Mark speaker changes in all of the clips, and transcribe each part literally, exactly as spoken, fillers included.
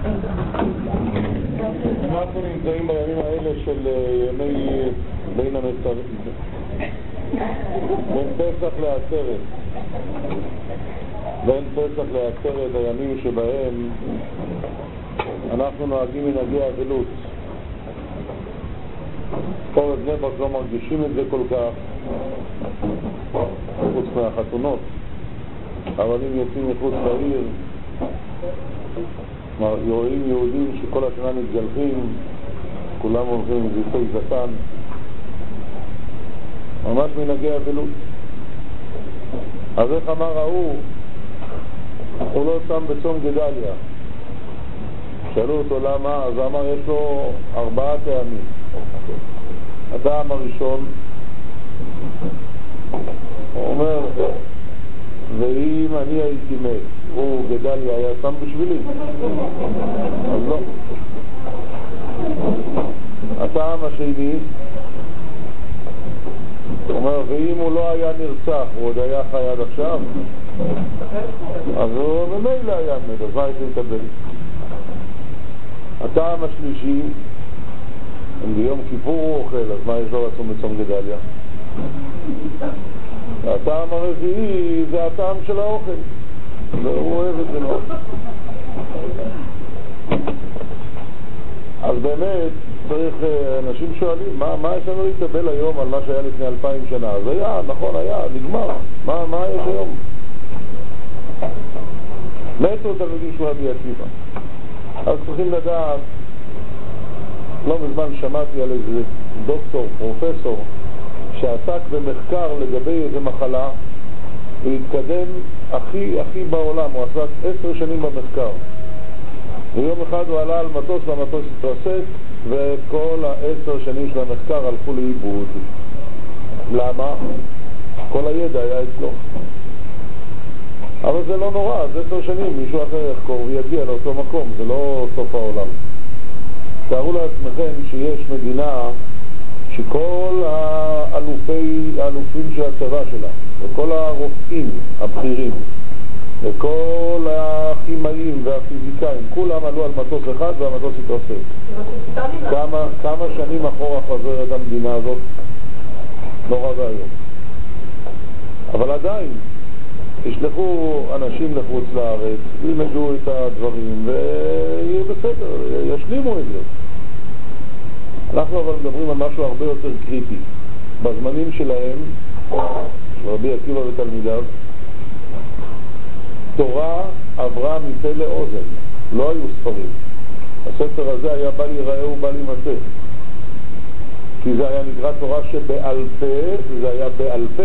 Speaker 1: אנחנו נמצאים בימים האלה של ימי בין המצרים, בין פסח לעצרת. בין פסח לעצרת, הימים שבהם אנחנו נוהגים מנהגי אבלות. פה בבני ברק לא מרגישים את זה כל כך, חוץ מהחתונות. אבל אם יוצאים מחוץ לעיר, רואים יהודים שכל השנה מתגלחים, כולם הולכים עם זיפי זקן, ממש מנהגי אבלות. אז איך אמר ההוא, הוא לא שם בצום גדליה. שאלו אותו למה, אז אמר יש לו ארבעה טעמים. הטעם הראשון, הוא אומר, ואם אני הייתי מת, הוא גדליה היה שם בשבילי, אז לא. הטעם השני, הוא אומר, ואם הוא לא היה נרצח, הוא עוד היה חי עד עכשיו, אז הוא ממילא היה מת, אז מה הייתי לקבל? הטעם השלישי, אם ביום כיפור הוא אוכל, אז מה יש לו לצום בצום גדליה? הטעם הרביעי זה הטעם של האוכל, והוא אוהב את זה לא. אז באמת צריך, אנשים שואלים, מה, מה יש לנו להתאבל היום על מה שהיה לפני אלפיים שנה? אז היה, נכון, היה, נגמר. מה, מה יש היום? מתו תלמידים של רבי עקיבא. אז צריכים לדעת, לא מזמן שמעתי על איזה דוקטור, פרופסור, שעסק במחקר לגבי איזה מחלה, הוא התקדם הכי הכי בעולם, הוא עסק עשר שנים במחקר. ויום אחד הוא עלה על מטוס והמטוס התרסק, וכל העשר שנים של המחקר הלכו לאיבוד. למה? כל הידע היה אצלו. אבל זה לא נורא, אז עשר שנים מישהו אחר יחקור ויגיע לאותו מקום, זה לא סוף העולם. תארו לעצמכם שיש מדינה שכל האלופי, האלופים של הצבא שלה, וכל הרופאים הבכירים, וכל הכימאים והפיזיקאים, כולם עלו על מטוס אחד והמטוס התרסק. כמה, כמה שנים אחורה חוזרת המדינה הזאת? נורא והיום. אבל עדיין, ישלחו אנשים לחוץ לארץ, ילמדו את הדברים ויהיה בסדר, ישלימו את זה. אנחנו אבל מדברים על משהו הרבה יותר קריטי. בזמנים שלהם, של רבי עקיבא ותלמידיו, תורה עברה מפה לאוזן, לא היו ספרים. הספר הזה היה בל ייראה ובל יימצא, כי זה היה נקרא תורה שבעל פה, וזה היה בעל פה.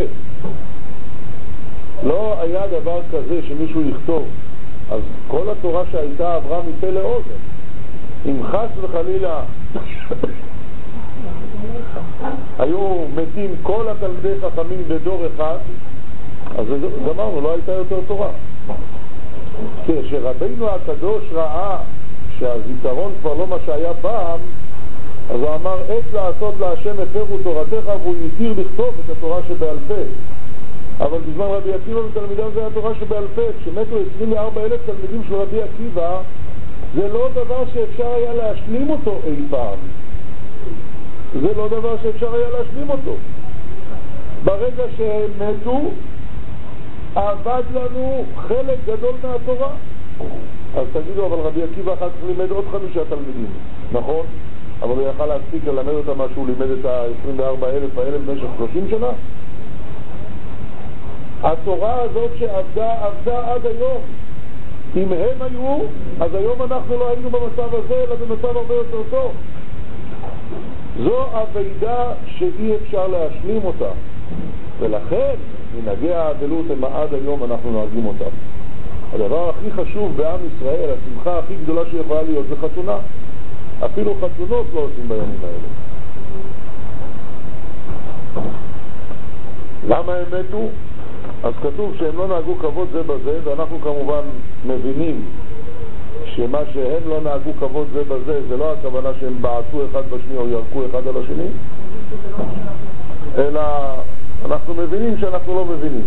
Speaker 1: לא היה דבר כזה שמישהו יכתוב. אז כל התורה שהייתה עברה מפה לאוזן. אם חס וחלילה היו מתים כל התלמידי חכמים בדור אחד, אז גמרנו, לא הייתה יותר תורה. כשרבינו הקדוש ראה שהזיכרון כבר לא מה שהיה פעם, אז הוא אמר, עת לעשות להשם הפרו תורתך, והוא יתיר לכתוב את התורה שבעל פה. אבל בזמן רבי עקיבא ותלמידיו זה התורה שבעל פה. כשמתו עשרים וארבעה אלף תלמידים של רבי עקיבא, זה לא דבר שאפשר היה להשלים אותו אי פעם. זה לא דבר שאפשר היה להשלים אותו. ברגע שהם מתו, עבד לנו חלק גדול מהתורה. אז תגידו, אבל רבי עקיבא אחר כך לימד עוד חמישה תלמידים, נכון? אבל הוא יכל להספיק ללמד אותם מה שהוא לימד את ה-עשרים וארבעה אלף האלה במשך שלושים שנה? התורה הזאת שעבדה, עבדה עד היום. אם הם היו, אז היום אנחנו לא היינו במצב הזה, אלא במצב הרבה יותר טוב. זו עבודה שאי אפשר להשלים אותה. ולכן, מנהגי האבלות הם עד היום אנחנו נוהגים אותם. הדבר הכי חשוב בעם ישראל, השמחה הכי גדולה שיכולה להיות, זה חתונה. אפילו חתונות לא עושים בימים האלה. למה הם מתו? אז כתוב שהם לא נהגו כבוד זה בזה, ואנחנו כמובן מבינים שמה שהם לא נהגו כבוד זה בזה, זה לא הכוונה שהם בעטו אחד בשני או ירקו אחד על השני, אלא אנחנו מבינים שאנחנו לא מבינים,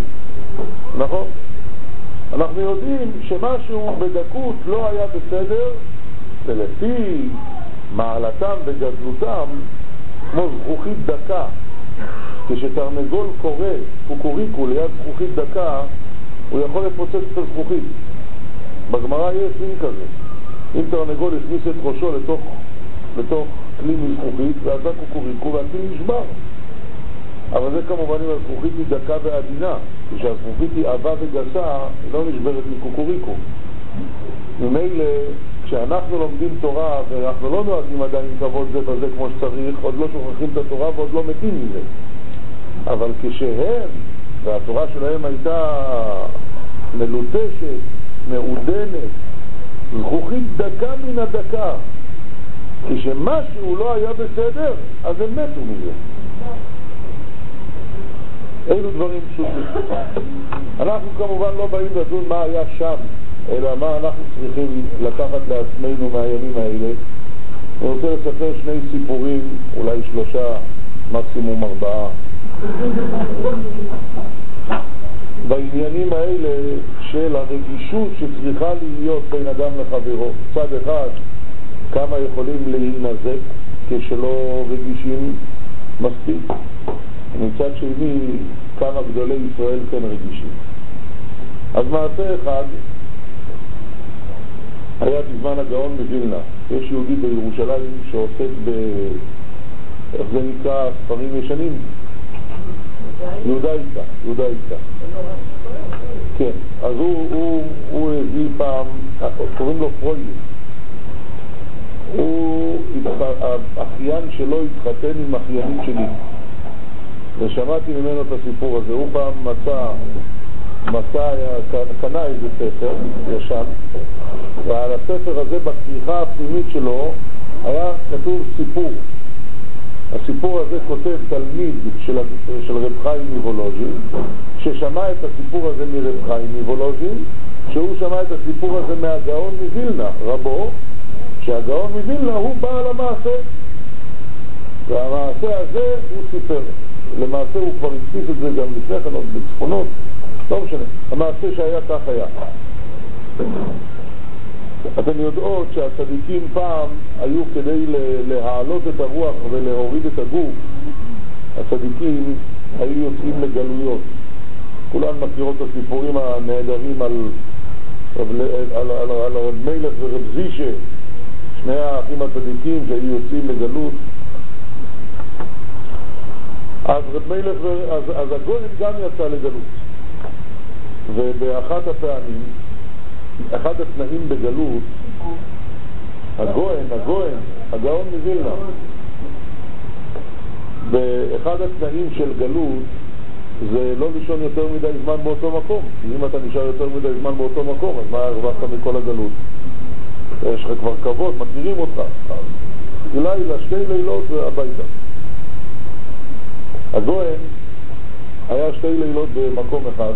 Speaker 1: נכון? אנחנו יודעים שמשהו בדקות לא היה בסדר, ולפי מעלתם וגדלותם, כמו זכוכית דקה, כשתרנגול קורא קוקוריקו ליד זכוכית דקה, הוא יכול לפוצץ את הזכוכית. בגמרא יש מין כזה, אם תרנגול הכניס את ראשו לתוך, לתוך כלי מזכוכית, ואז הקוקוריקו והכלי נשבר. אבל זה כמובן אם הזכוכית היא דקה ועדינה, כשהזכוכית היא עבה וגסה, היא לא נשברת מקוקוריקו. ממילא, כשאנחנו לומדים תורה ואנחנו לא נוהגים עדיין כבוד זה וזה כמו שצריך, עוד לא שוכחים את התורה ועוד לא מתים מזה. אבל כשהם, והתורה שלהם הייתה מלוטשת, מעודנת, זכוכית דקה מן הדקה, כשמשהו לא היה בסדר, אז הם מתו מזה. אלו דברים פשוטים. אנחנו כמובן לא באים לדון מה היה שם, אלא מה אנחנו צריכים לקחת לעצמנו מהימים האלה. אני רוצה לספר שני סיפורים, אולי שלושה, מקסימום ארבעה, בעניינים האלה של הרגישות שצריכה להיות בין אדם לחברו. צד אחד, כמה יכולים להינזק כשלא רגישים מספיק, ומצד שני, כמה גדולי ישראל כן רגישים. אז מעשה אחד היה בזמן הגאון מווילנה. יש יהודי בירושלים שעוסק ב... איך זה נקרא? ספרים ישנים? יהודאיקה, יהודאיקה. כן, אז הוא, הוא, הוא הביא פעם, קוראים לו פרויליך. הוא, האחיין שלו התחתן עם אחיינית שלי. ושמעתי ממנו את הסיפור הזה. הוא פעם מצא, מצא, קנה איזה ספר ישן, ועל הספר הזה בכריכה הפנימית שלו היה כתוב סיפור. הסיפור הזה כותב תלמיד של, של רב חיים מוולוז'ין, ששמע את הסיפור הזה מרב חיים מוולוז'ין, שהוא שמע את הסיפור הזה מהגאון מווילנה, רבו, שהגאון מווילנה הוא בעל המעשה. והמעשה הזה הוא סיפר. למעשה הוא כבר הדפיס את זה גם לפני כן, עוד בצפונות, לא משנה. המעשה שהיה כך היה. אתם יודעות שהצדיקים פעם היו כדי להעלות את הרוח ולהוריד את הגוף, הצדיקים היו יוצאים לגלויות. כולן מכירות את הסיפורים הנהדרים על, על, על, על, על רב מלך ורב זישה, שני האחים הצדיקים שהיו יוצאים לגלות. אז רב מלך, אז, אז הגויין גם יצא לגלות, ובאחת הפעמים אחד התנאים בגלות, הגויין, הגויין, הגאון מווילנה, באחד התנאים של גלות זה לא לישון יותר מדי זמן באותו מקום. אם אתה נשאר יותר מדי זמן באותו מקום, אז מה הרווחת מכל הגלות? יש לך כבר כבוד, מכירים אותך, לילה, שתי לילות והביתה. הגויין היה שתי לילות במקום אחד,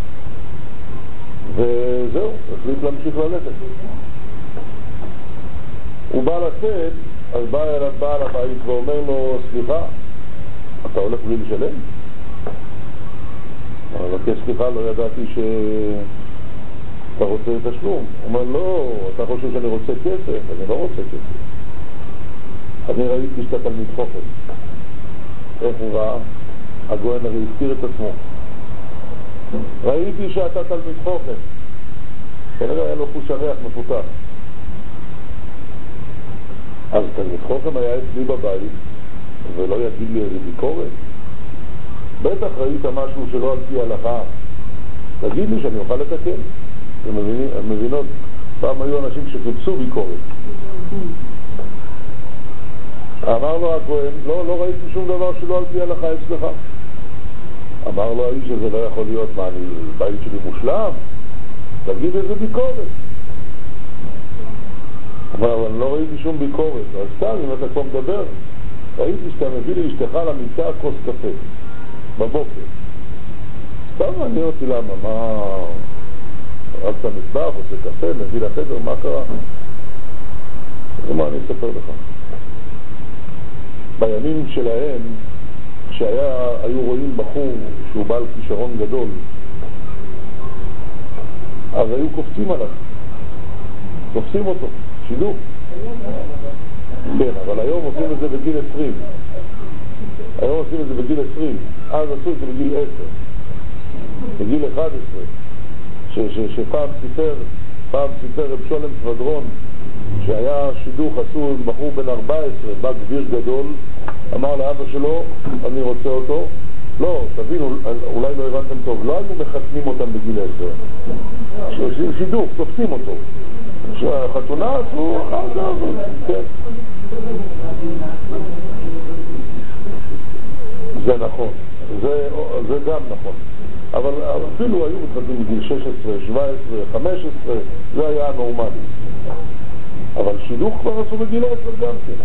Speaker 1: וזהו, החליט להמשיך ללכת. הוא בא לצאת, אז בא אליו בעל הבית ואומר לו, סליחה, אתה הולך בלי לשלם? אבל סליחה, לא ידעתי שאתה רוצה תשלום. הוא אומר, לא, אתה חושב שאני רוצה כסף? אני לא רוצה כסף. אני ראיתי שאתה תלמיד חוכם. איך הוא ראה? הגויין הרי הזכיר את עצמו. ראיתי שאתה תלמיד חוכם. כנראה היה לו חוש הריח מפותח. אז תלמיד חוכם היה אצלי בבית, ולא יגיד לי איזה ביקורת. בטח ראית משהו שלא על פי הלכה, תגיד לי שאני אוכל לתקן. אתם מבינות, פעם היו אנשים שחיפשו ביקורת. אמר לו הגויין, לא, לא ראיתי שום דבר שלא על פי הלכה אצלך. אמר לו האיש שזה לא יכול להיות, מה, אני בית שלי מושלם? תגיד איזה ביקורת. אמר, אבל אני לא ראיתי שום ביקורת. אז סתם, אם אתה כבר מדבר, ראיתי שאתה מביא לי אשתך למיטה כוס קפה בבוקר. סתם מעניין אותי למה, מה... רק את המטבח, עושה קפה, מביא לחדר, מה קרה? ומה אני אספר לך? בימים שלהם, כשהיו רואים בחור שהוא בעל כישרון גדול, אז היו קופצים עליו, קופצים אותו, שידור. כן, אבל היום עושים את זה בגיל עשרים. היום עושים את זה בגיל עשרים. אז עשו את זה בגיל עשר. בגיל אחד עשרה. ש, ש, שפעם סיפר, פעם סיפר רב שולם סבדרון, שהיה שידוך, עשו עם בחור בן ארבע עשרה, בא גביר גדול, אמר לאבא שלו, אני רוצה אותו. לא, תבינו, אולי לא הבנתם טוב, לא היינו מחתנים אותם בגיל עשר. שעושים שידוך, תופסים אותו. שהחתונה עשו, כן. זה נכון, זה, זה גם נכון. אבל אפילו היו מתחתנים בגיל שש עשרה, שבע עשרה, חמש עשרה, זה היה הנורמלי. אבל שידוך כבר עשו בגיל עשר גם כן.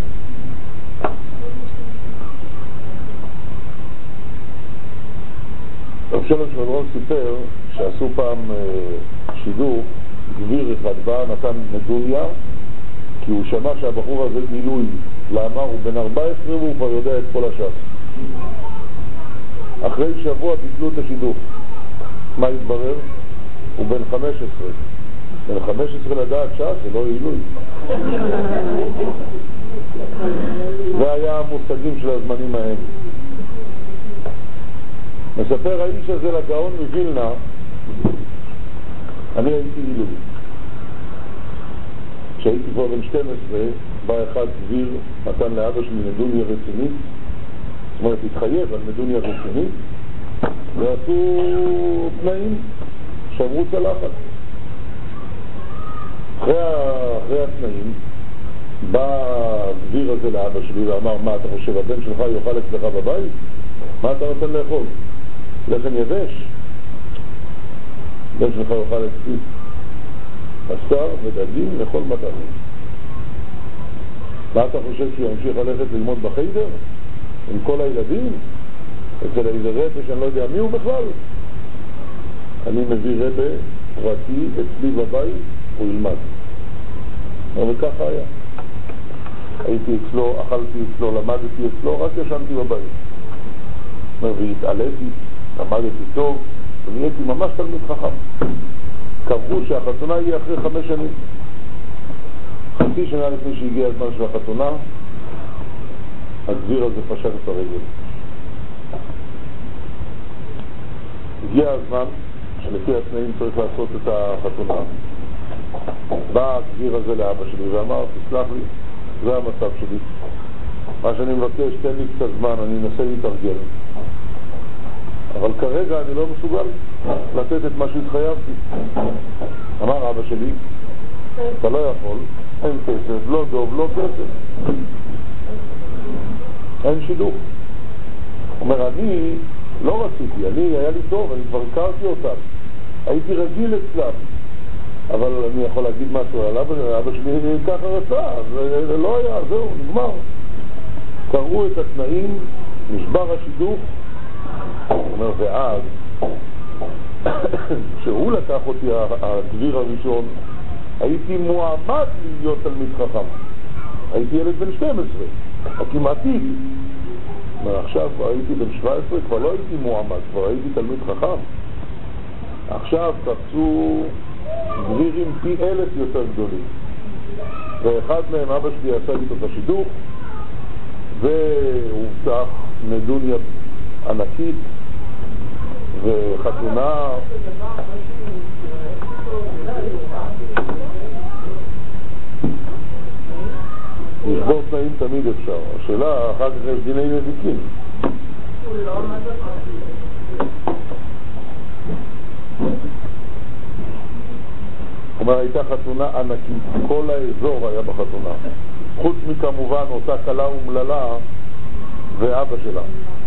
Speaker 1: רב שולם סבדרון סיפר שעשו פעם שידוך, גביר אחד בא, נתן נדוניה, כי הוא שמע שהבחור הזה גילוי. למה? הוא בן ארבע עשרה והוא כבר יודע את כל הש"ס. אחרי שבוע ביטלו את השידוך. מה התברר? הוא בן חמש עשרה. בן חמש עשרה לדעת ש"ס זה לא עילוי. זה היה המושגים של הזמנים ההם. מספר האיש הזה לגאון מווילנה, אני הייתי עילוי. כשהייתי כבר בן שתים עשרה, בא אחד גביר, נתן לאבא שלי נדוניה רצינית, זאת אומרת, התחייב על נדוניה רצינית, ועשו תנאים, שברו צלחת. אחרי, אחרי התנאים, בא הגביר הזה לאבא שלי ואמר, מה אתה חושב, הבן שלך יאכל אצלך בבית? מה אתה נותן לאכול? לחם יבש? הבן שלך יאכל אצלי בשר ודגים לכל מטרה. מה אתה חושב שהוא ימשיך ללכת ללמוד בחיידר? עם כל הילדים? אצל איזה רבא שאני לא יודע מי הוא בכלל? אני מביא רבא פרטי אצלי בבית, הוא ילמד. וככה היה. הייתי אצלו, אכלתי אצלו, למדתי אצלו, רק ישנתי בבית. והתעליתי, למדתי טוב, ונהייתי ממש תלמיד חכם. קבעו שהחתונה יהיה אחרי חמש שנים. חצי שנה לפני שהגיע הזמן של החתונה, הגביר הזה פשט את הרגל. הגיע הזמן שלפי התנאים צריך לעשות את החתונה. בא הגביר הזה לאבא שלי ואמר, תסלח לי, זה המצב שלי. מה שאני מבקש, תן לי קצת זמן, אני אנסה להתארגל. אבל כרגע אני לא מסוגל לתת את מה שהתחייבתי. אמר אבא שלי, אתה לא יכול, אין כסף, לא דוב, לא כסף. אין שידוך. אומר, אני לא רציתי, אני, היה לי טוב, אני כבר הכרתי אותם. הייתי רגיל אצלם. אבל אני יכול להגיד משהו על אבא, אבא שלי ככה רצה, זה לא היה, זהו, נגמר. קראו את התנאים, נשבר השידוך, אומר, ואז, כשהוא לקח אותי, הגביר הראשון, הייתי מועמד להיות תלמיד חכם. הייתי ילד בן שתים עשרה, כמעט הייתי. עכשיו הייתי בן שבע עשרה, כבר לא הייתי מועמד, כבר הייתי תלמיד חכם. עכשיו קפצו גבירים פי אלף יותר גדולים. ואחד מהם, אבא שלי עשה איתו את השידוך, והובטח נדוניה ענקית וחתונה. לשבור תנאים תמיד אפשר. השאלה, אחר כך יש דיני נזיקים. אומר, הייתה חתונה ענקית, כל האזור היה בחתונה, חוץ מכמובן אותה קלה ומללה ואבא שלה.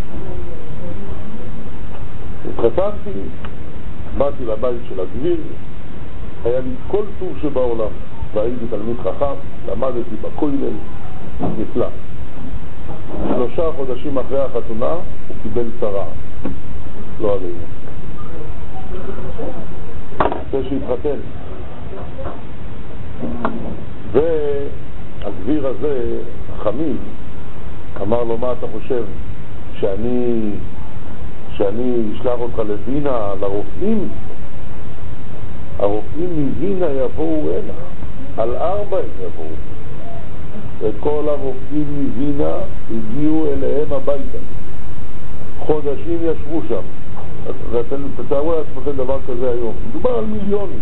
Speaker 1: התחתנתי, באתי לבית של הגביר, היה לי כל טוב שבעולם, והייתי תלמיד חכם, למדתי בכולל, נפלא. שלושה חודשים אחרי החתונה הוא קיבל צרה, לא עלינו. זה שהתחתן. והגביר הזה, חמיד, אמר לו, מה אתה חושב, שאני שאני אשלח אותך לווינה, לרופאים? הרופאים מווינה יבואו הנה, על ארבע הם יבואו. ואת כל הרופאים מווינה הגיעו אליהם הביתה. חודשים ישבו שם. ואתם תתארו לעצמכם דבר כזה היום. מדובר על מיליונים.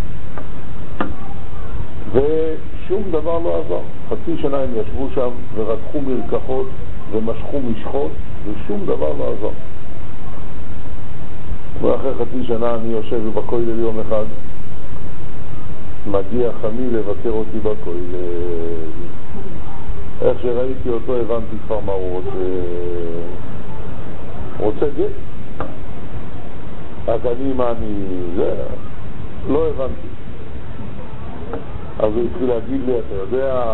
Speaker 1: ושום דבר לא עזר. חצי שנה הם ישבו שם ורקחו מרקחות ומשכו משחות, ושום דבר לא עזר. ואחרי חצי שנה אני יושב בכולל יום אחד, מגיע חמי לבקר אותי בכולל. איך שראיתי אותו הבנתי כבר מה הוא רוצה. רוצה גט. אז אני, מה אני... זה... לא הבנתי. אז הוא התחיל להגיד לי, אתה יודע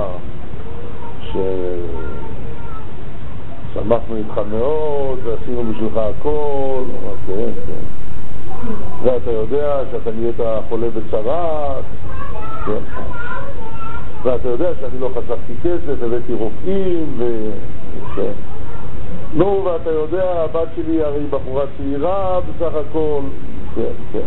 Speaker 1: ששמחנו איתך מאוד ועשינו בשבילך הכל. כן, כן. ואתה יודע שאתה נהיית חולה בצרת, כן. ואתה יודע שאני לא חסכתי כסף, הבאתי רופאים ו... כן. נו, ואתה יודע, הבת שלי הרי בחורה צעירה בסך הכל. כן, כן.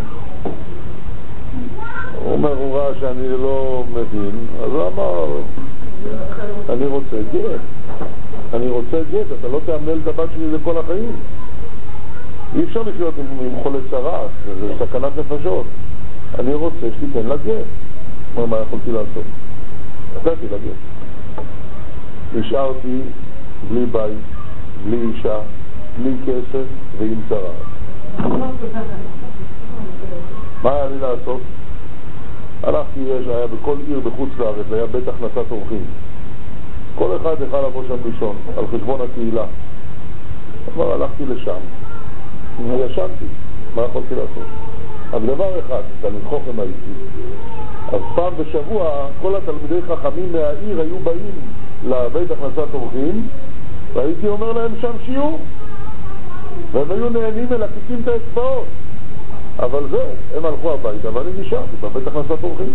Speaker 1: הוא אומר, הוא ראה שאני לא מבין, אז הוא אמר, אני רוצה גט. אני רוצה גט, אתה לא תאמלל את הבת שלי לכל החיים. אי אפשר לחיות עם, עם חולה צרת, זה סכנת נפשות. אני רוצה שתיתן לה גט. אומר, מה יכולתי לעשות? נתתי לה גט. נשארתי בלי בית, בלי אישה, בלי כסף ועם צרת. מה היה לי לעשות? הלכתי, יש, היה בכל עיר בחוץ לארץ, היה בית הכנסת אורחים. כל אחד יכל לבוא שם לישון, על חשבון הקהילה. אבל הלכתי לשם, וישנתי, מה יכולתי לעשות? רק דבר אחד, תלמיד חוכם הייתי. אז פעם בשבוע, כל התלמידי חכמים מהעיר היו באים לבית הכנסת אורחים, והייתי אומר להם שם שיעור. והם היו נהנים מלקיקים את האצבעות. אבל זהו, הם הלכו הביתה, ואני נשארתי בבית הכנסת אורחים.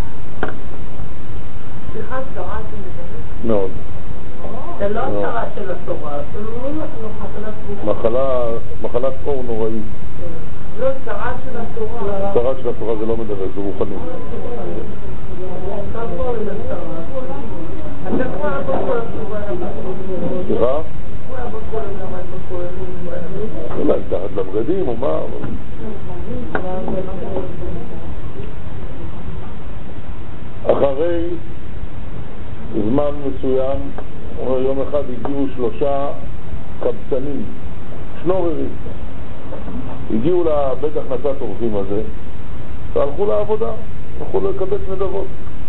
Speaker 2: סליחה, צרה שמדבר?
Speaker 1: מאוד.
Speaker 2: זה לא צרה של התורה, זה לא
Speaker 1: מחלת אור נוראי.
Speaker 2: לא, צרה של התורה.
Speaker 1: צרה של התורה זה לא מדבר, זה רוחני.
Speaker 2: אתה פה עם הצרה. אתה פה עם התורה.
Speaker 1: סליחה? אולי תחת לבגדים או מה? אחרי זמן מסוים, יום אחד הגיעו שלושה קבצנים, שנוררים, הגיעו לבית הכנסת אורחים הזה והלכו לעבודה, הלכו לקבץ נדבות.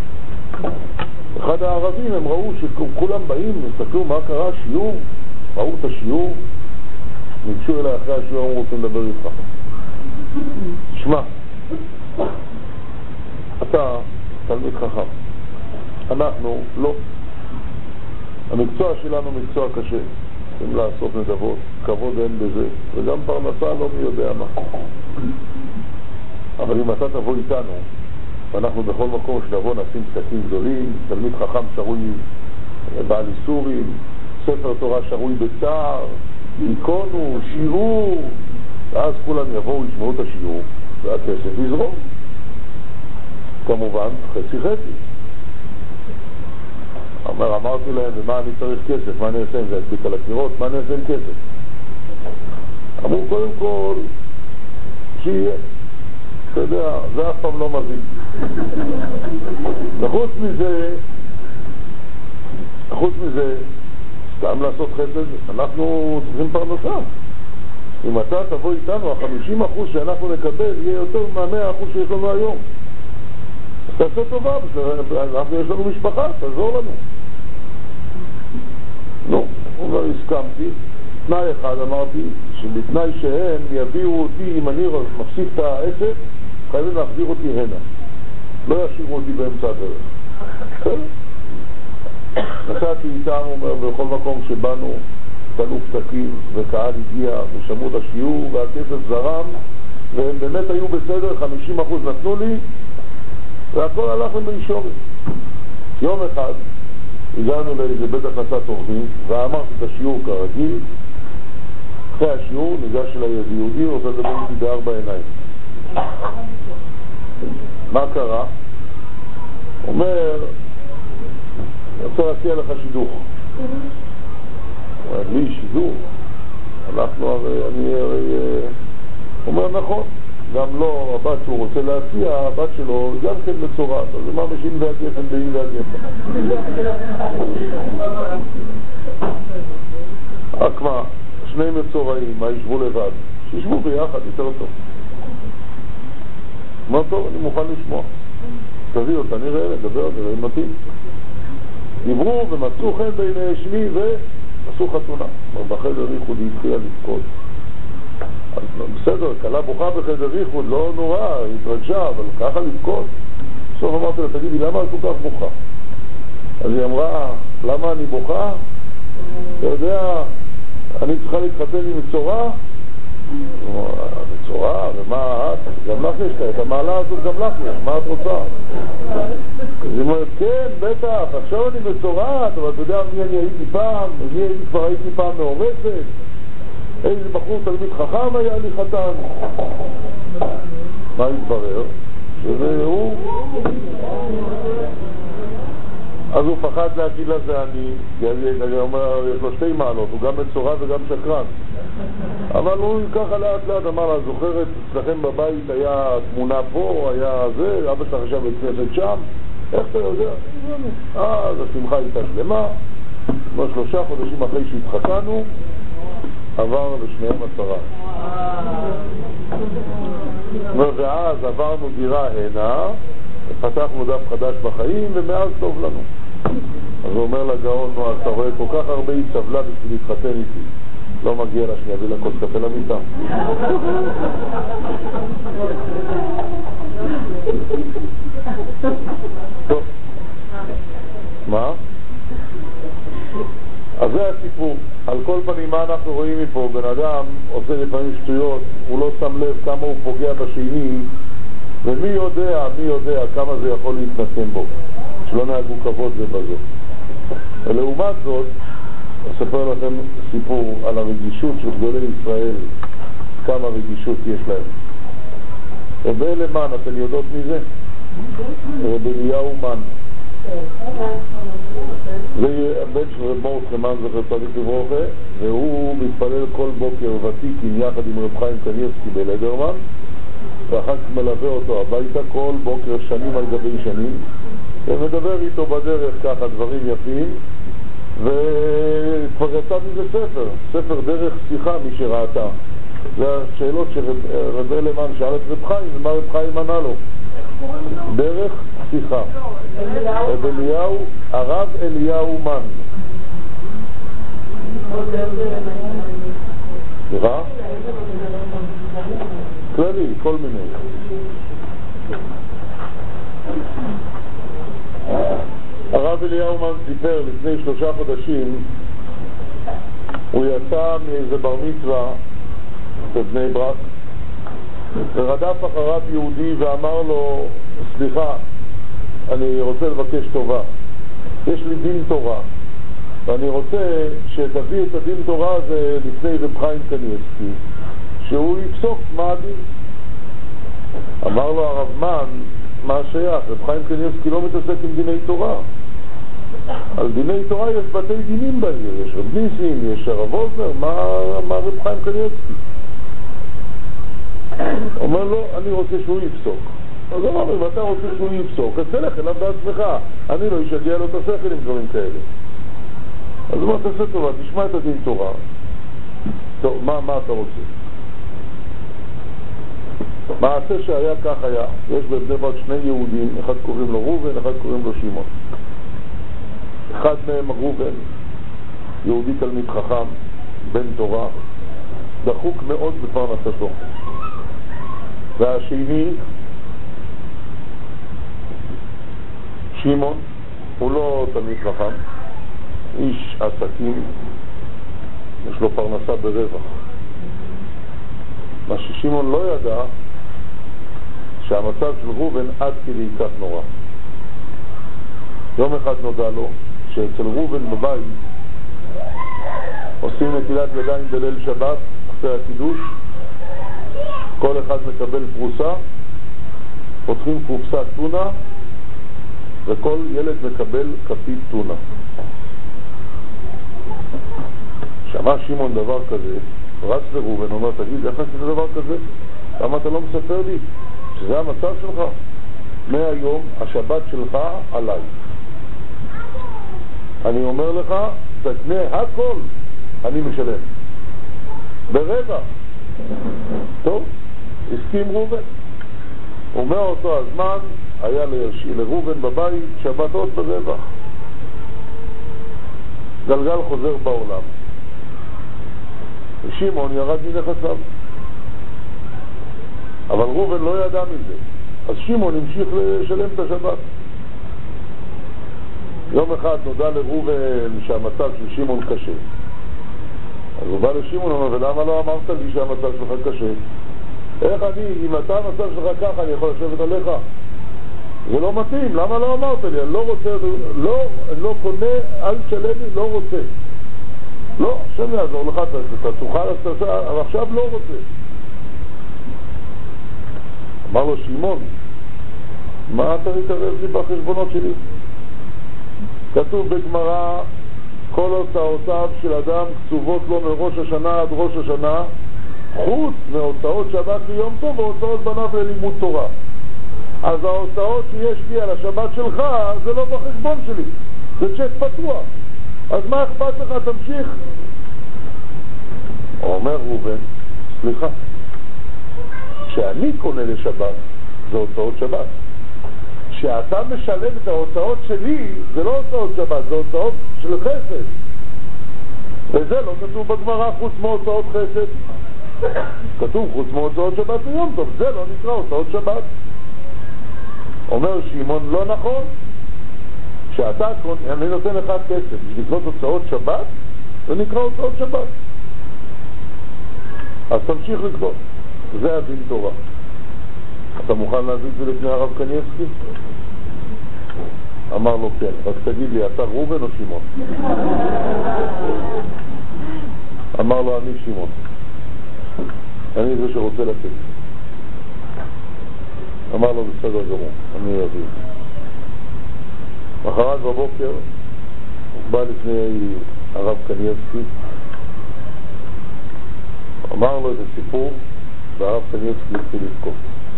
Speaker 1: אחד הערבים, הם ראו שכולם באים, הסתכלו מה קרה, שיעור, ראו את השיעור, ניגשו אליי אחרי השיעור, הם רוצים לדבר איתך. שמע, אתה תלמיד חכם, אנחנו לא. המקצוע שלנו מקצוע קשה, צריכים לעשות נדבות, כבוד אין בזה, וגם פרנסה לא מי יודע מה. אבל אם אתה תבוא איתנו, ואנחנו בכל מקום שנבוא נשים פתקים גדולים, תלמיד חכם שרוי בעל איסורים, ספר תורה שרוי בצער, איקונו, שיעור, ואז כולם יבואו, ישמעו את השיעור, והכסף יזרום. כמובן, חצי חצי. אומר, אמרתי להם, ומה אני צריך כסף? מה אני אעשה עם זה? אסביק על הקירות? מה אני אעשה עם כסף? אמרו, קודם כל, שיהיה. אתה יודע, זה אף פעם לא מבין. וחוץ מזה, חוץ מזה, סתם לעשות חסד, אנחנו צריכים פרנסה. אם אתה תבוא איתנו, ה-חמישים אחוז שאנחנו נקבל יהיה יותר מה-מאה אחוז שיש לנו היום. אז תעשה טובה, אנחנו יש לנו משפחה, תעזור לנו. נו, הוא אומר, הסכמתי. תנאי אחד אמרתי, שבתנאי שהם יביאו אותי, אם אני מפסיק את העסק, חייבים להחזיר אותי הנה. לא ישאירו אותי באמצע הדרך. נסעתי איתם, אומר, בכל מקום שבאנו, תנו פתקים, וקהל הגיע ושמעו את השיעור, והכסף זרם, והם באמת היו בסדר, חמישים אחוז נתנו לי, והכל הלך למישורת. יום אחד הגענו לאיזה בית הכנסת אורחים, ואמרתי את השיעור כרגיל. אחרי השיעור ניגש אליי איזה יהודי, רוצה לדבר איתי בארבע עיניים. מה קרה? אומר, רוצה להציע לך שידוך. הוא אומר, לי שידוך? אנחנו הרי, אני הרי... הוא אומר, נכון, גם לא הבת שהוא רוצה להציע, הבת שלו גם כן מצורעת, אז מה משין והגפן באין והגפן? רק מה, שני מצורעים, מה ישבו לבד? שישבו ביחד, יותר טוב. מה טוב, אני מוכן לשמוע. תביא אותה, נראה, נדבר, נראה, מתאים. דיברו ומצאו חן בעיני שמי ועשו חתונה. בחדר ייחוד היא התחילה לבכות. אז בסדר, קלה בוכה בחדר ייחוד, לא נורא, היא התרגשה, אבל ככה לבכות. בסוף אמרתי לה, תגידי, למה את כל כך בוכה? אז היא אמרה, למה אני בוכה? אתה יודע, אני צריכה להתחתן עם מצורע? מצורע, ומה את? גם לך יש את המעלה הזאת, גם לך יש, מה את רוצה? אז היא אומרת, כן, בטח, עכשיו אני מצורעת, אבל אתה יודע מי אני הייתי פעם? מי הייתי כבר הייתי פעם מאורסת? איזה בחור תלמיד חכם היה לי חתן. מה התברר? שזה הוא. אז הוא פחד להגיד לה זה אני, אני אומר, יש לו שתי מעלות, הוא גם מצורע וגם שקרן. אבל הוא ככה לאט לאט אמר לה, זוכרת, אצלכם בבית היה תמונה פה, היה זה, אבא שלך עכשיו בכנסת שם, איך אתה יודע? אז השמחה הייתה שלמה, בשלושה חודשים אחרי שהתחתנו, עבר לשניהם עשרה. ואז עברנו דירה הנה, פתחנו דף חדש בחיים, ומאז טוב לנו. אז הוא אומר לגאון, נו, אתה רואה כל כך הרבה היא סבלה בשביל להתחתן איתי. לא מגיע לה שאני אביא לה כוס קפה למיטה. טוב. מה? אז זה הסיפור. על כל פנים, מה אנחנו רואים מפה? בן אדם עושה לפעמים שטויות, הוא לא שם לב כמה הוא פוגע בשני, ומי יודע, מי יודע כמה זה יכול להתנסם בו, שלא נהגו כבוד זה בזה. ולעומת זאת, אספר לכם סיפור על הרגישות של גדולי ישראל, כמה רגישות יש להם. רבי אלימן, אתם יודעות מי זה? רבי אליהו מן. זה הבן של רב מורדכי מן זכר צדיק לברכה, והוא מתפלל כל בוקר ותיקין יחד עם רב חיים קניבסקי בלדרמן, ואחר כך מלווה אותו הביתה כל בוקר שנים על גבי שנים, ומדבר איתו בדרך ככה דברים יפים, וכבר יצא מזה ספר, ספר דרך שיחה מי שראתה. זה השאלות שרב אלימן שאל את רב חיים, ומה רב חיים ענה לו? דרך שיחה. רב אליהו, הרב אליהו מן. סליחה? כללי, כל מיני. הרב אליהו מן סיפר לפני שלושה חודשים, הוא יצא מאיזה בר מצווה בבני ברק, ורדף אחריו יהודי ואמר לו, סליחה, אני רוצה לבקש טובה, יש לי דין תורה, ואני רוצה שתביא את הדין תורה הזה לפני רב חיים קניבסקי, שהוא יפסוק מה הדין. אמר לו הרב מן, מה השייך? רב חיים קניבסקי לא מתעסק עם דיני תורה. על דיני תורה יש בתי דינים בעיר, יש רב ניסים, יש הרב אוזנר, מה, מה רב חיים קניבסקי? אומר לו, אני רוצה שהוא יפסוק. אז אמר לו, אם אתה רוצה שהוא יפסוק, אז תלך אליו בעצמך, אני לא אשגע לו את השכל עם דברים כאלה. אז הוא אומר, תעשה טובה, תשמע את הדין תורה. טוב, מה, מה אתה רוצה? מעשה שהיה כך היה, יש בבני ברק שני יהודים, אחד קוראים לו ראובן, אחד קוראים לו שמעון. אחד מהם ראובן, יהודי תלמיד חכם, בן תורה, דחוק מאוד בפרנסתו. והשני, שמעון, הוא לא תלמיד חכם, איש עסקים, יש לו פרנסה ברווח. מה ששמעון לא ידע, שהמצב של ראובן עד כדי כך נורא. יום אחד נודע לו שאצל ראובן בבית עושים נטילת ידיים בליל שבת אחרי הקידוש, כל אחד מקבל פרוסה, פותחים קופסת טונה וכל ילד מקבל כפית טונה. שמע שמעון דבר כזה, רץ לראובן, אומר, תגיד, איך עשית דבר כזה? למה אתה לא מספר לי שזה המצב שלך? מהיום השבת שלך עליי. אני אומר לך, תקנה הכל, אני משלם. ברבע. טוב, הסכים ראובן. ומאותו הזמן היה לראובן בבית שבתות ברבע. גלגל חוזר בעולם. ושמעון ירד מנכסיו. אבל ראובן לא ידע מזה. אז שמעון המשיך לשלם את השבת. יום אחד נודע לראובן שהמצב של שמעון קשה. אז הוא בא לשמעון ואומר, ולמה לא אמרת לי שהמצב שלך קשה? איך אני, אם אתה המצב שלך ככה, אני יכול לשבת עליך? זה לא מתאים, למה לא אמרת לי? אני לא רוצה, לא, אני לא קונה, אל תשלם לי, לא רוצה. לא, השם יעזור לך, אתה תוכל, אבל עכשיו לא רוצה. אמר לו שמעון, מה אתה מתערב לי בחשבונות שלי? כתוב בגמרא, כל הוצאותיו של אדם כתובות לו מראש השנה עד ראש השנה, חוץ מהוצאות שבת ליום טוב והוצאות בניו ללימוד תורה. אז ההוצאות שיש לי על השבת שלך זה לא בחשבון שלי, זה צ'ק פתוח. אז מה אכפת לך? תמשיך. אומר ראובן, סליחה, כשאני קונה לשבת זה הוצאות שבת. כשאתה משלם את ההוצאות שלי זה לא הוצאות שבת, זה הוצאות של חסד. וזה לא כתוב בגמרא חוץ מהוצאות חסד. כתוב חוץ מהוצאות שבת ליום טוב, זה לא נקרא הוצאות שבת. אומר שמעון, לא נכון. כשאתה, אני נותן לך כסף לקנות הוצאות שבת, זה נקרא הוצאות שבת. אז תמשיך לקנות. זה הדין תורה. אתה מוכן להביא את זה לפני הרב קניאבסקי? אמר לו כן, רק תגיד לי, אתה ראובן או שמעון? אמר לו, אני שמעון. אני זה שרוצה לתת. אמר לו, בסדר גמור, אני אביא. מחרת בבוקר הוא בא לפני הרב קניאבסקי, אמר לו את הסיפור, והרב קניאבסקי התחיל לבכות.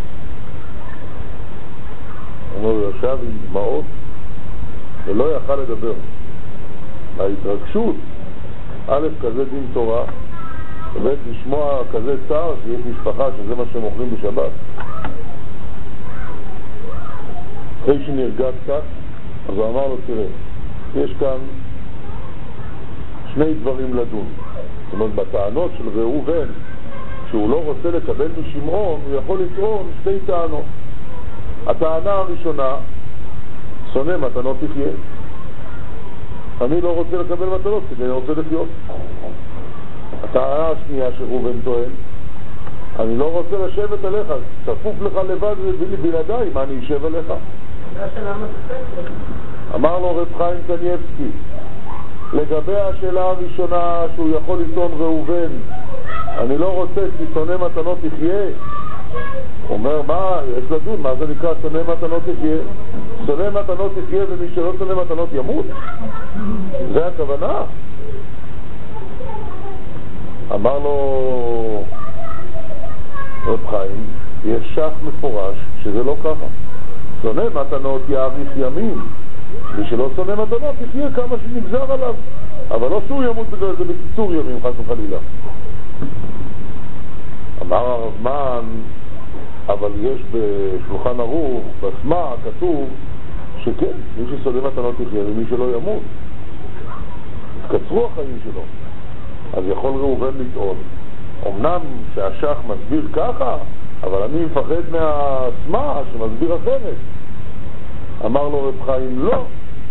Speaker 1: הוא אומר, הוא ישב עם דמעות ולא יכל לדבר. ההתרגשות, א', כזה דין תורה, וב', לשמוע כזה צער שיש משפחה שזה מה שהם אוכלים בשבת. אחרי שנרגע קצת, אז הוא אמר לו, תראה, יש כאן שני דברים לדון. זאת אומרת, בטענות של ראובן, שהוא לא רוצה לקבל משמעון, הוא יכול לטעון שתי טענות. הטענה הראשונה, שונא מתנות תחיה. אני לא רוצה לקבל מתנות, כי אני רוצה לחיות. הטענה השנייה שראובן טוען, אני לא רוצה לשבת עליך, צפוף לך לבד בלעדיי, מה אני אשב עליך? אמר לו רב חיים קניאבסקי, לגבי השאלה הראשונה שהוא יכול לטעון ראובן, אני לא רוצה כי שונא מתנות תחיה. הוא אומר, מה, יש לדון, מה זה נקרא שונא מתנות תחיה? שונא מתנות תחיה ומי שלא שונא מתנות ימות? זה הכוונה? אמר לו רב חיים, יש שח מפורש שזה לא ככה. שונא מתנות יאריך ימים, מי שלא שונא מתנות תחיה כמה שנגזר עליו, אבל לא שהוא ימות בגלל זה בקיצור ימים חס וחלילה. אמר הרב מן, אבל יש בשולחן ערוך, בסמה, כתוב שכן, מי ששונא מתנות תחיה ומי שלא ימות, קצרו החיים שלו. אז יכול ראובן לטעון, אמנם שהשח מסביר ככה, אבל אני מפחד מהסמה שמסביר אחרת. אמר לו רב חיים, לא.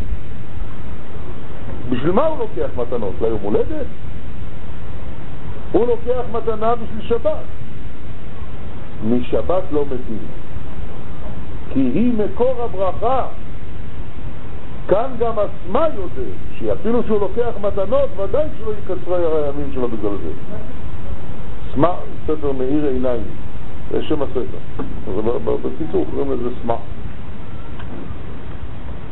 Speaker 1: בשביל מה הוא לוקח מתנות? ליום הולדת? הוא לוקח מתנה בשביל שבת. משבת לא מתים, כי היא מקור הברכה. כאן גם הסמה יודע שאפילו שהוא לוקח מתנות ודאי שלא יקצרו הימים שלו בגלל זה. סמה, ספר מאיר עיניים, זה שם הספר, בקיצור קוראים לזה סמה.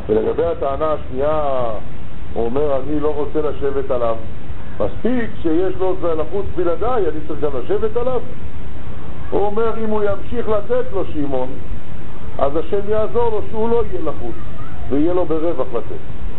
Speaker 1: ולגבי הטענה השנייה, הוא אומר, אני לא רוצה לשבת עליו. מספיק שיש לו לחוץ בלעדיי, אני צריך גם לשבת עליו. הוא אומר, אם הוא ימשיך לתת לו שמעון, אז השם יעזור לו שהוא לא יהיה לחוץ, ויהיה לו ברווח לתת.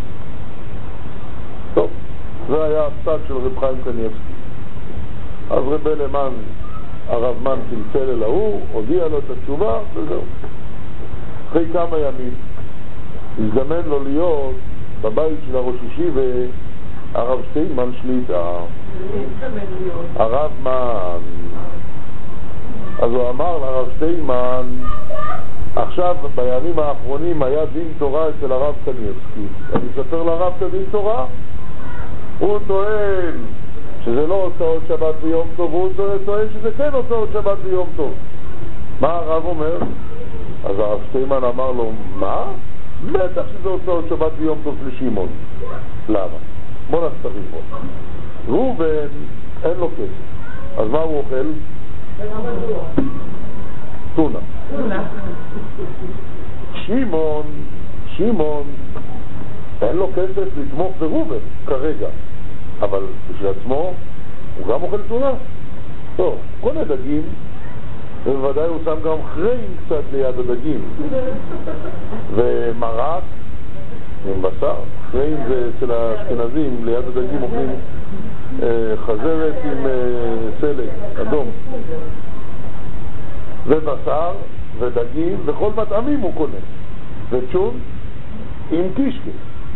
Speaker 1: טוב, זה היה הפסק של רב חיים קניאבסקי. אז רב אלמן, הרב מן צלצל אל ההוא, הודיע לו את התשובה, וזהו. אחרי כמה ימים, הזדמן לו להיות בבית של הראש ישיבה, הרב שטיינמן שליטה, הרב מן. אז הוא אמר לרב שטיינמן, עכשיו בימים האחרונים היה דין תורה אצל הרב קניאבסקי, אני אספר לרב את הדין תורה. הוא טוען שזה לא הוצאות שבת ויום טוב, והוא טוען שזה כן הוצאות שבת ויום טוב. מה הרב אומר? אז הרב שטיינמן אמר לו, מה? בטח שזה הוצאות שבת ויום טוב לשמעון. למה? בוא נסתרים בו. ראובן אין לו כסף, אז מה הוא אוכל? טונה. שמעון, שמעון אין לו כסף לתמוך בראובן כרגע, אבל בשביל עצמו הוא גם אוכל טונה. טוב, קונה דגים, ובוודאי הוא שם גם חרין קצת ליד הדגים, ומרק עם בשר. חרין זה אצל האשכנזים, ליד הדגים אוכלים אה, חזרת עם אה, סלק אדום, ובשר ודגים וכל מטעמים הוא קונה, וצ'ון עם קישקה.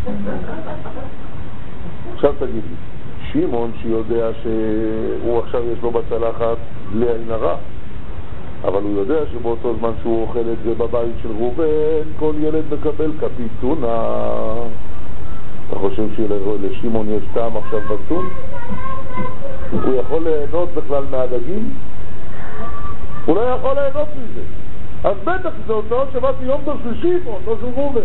Speaker 1: עכשיו תגיד לי, שמעון שיודע שהוא עכשיו יש לו בצלחת בלי עין הרע, אבל הוא יודע שבאותו זמן שהוא אוכל את זה בבית של ראובן, כל ילד מקבל כפית טונה. אתה חושב שלשמעון יש טעם עכשיו בטון? הוא יכול ליהנות בכלל מהדגים? הוא לא יכול ליהנות מזה. אז בטח זה הוצאות שבת ויום טוב של שמעון, לא של ראובן.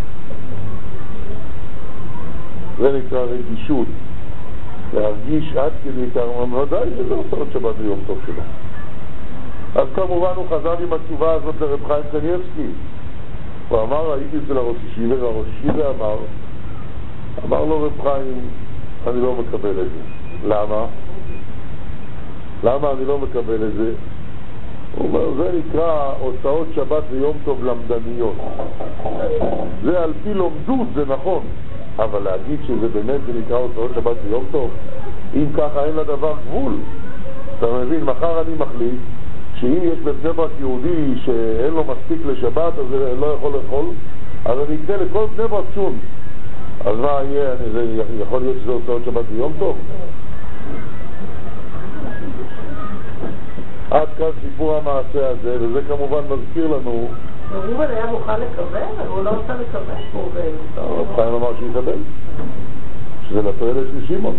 Speaker 1: זה נקרא רגישות, להרגיש עד כדי כמה ודאי שזה הוצאות שבת ויום טוב שלו. אז כמובן הוא חזר עם התשובה הזאת לרב חיים קניאבסקי. הוא אמר, הייתי אצל הראש ישיבה, והראש ישיבה אמר, אמר לו רב חיים, אני לא מקבל את זה. למה? למה אני לא מקבל את זה? הוא אומר, זה נקרא הוצאות שבת ויום טוב למדניות. זה על פי לומדות, זה נכון. אבל להגיד שזה באמת זה נקרא הוצאות שבת ויום טוב, אם ככה אין לדבר גבול. אתה מבין, מחר אני מחליט שאם יש בבני ברק יהודי שאין לו מספיק לשבת אז לא יכול לאכול, אז אני אקנה לכל בני ברק שון. אז מה יהיה? אני, זה יכול להיות שזה הוצאות שבת ויום טוב? עד כאן סיפור המעשה הזה, וזה כמובן מזכיר לנו.
Speaker 2: ראובן היה מוכן לקבל, אבל הוא לא רוצה לקבל.
Speaker 1: רב חיים אמר שיקבל, שזה לתועלת של שמעון.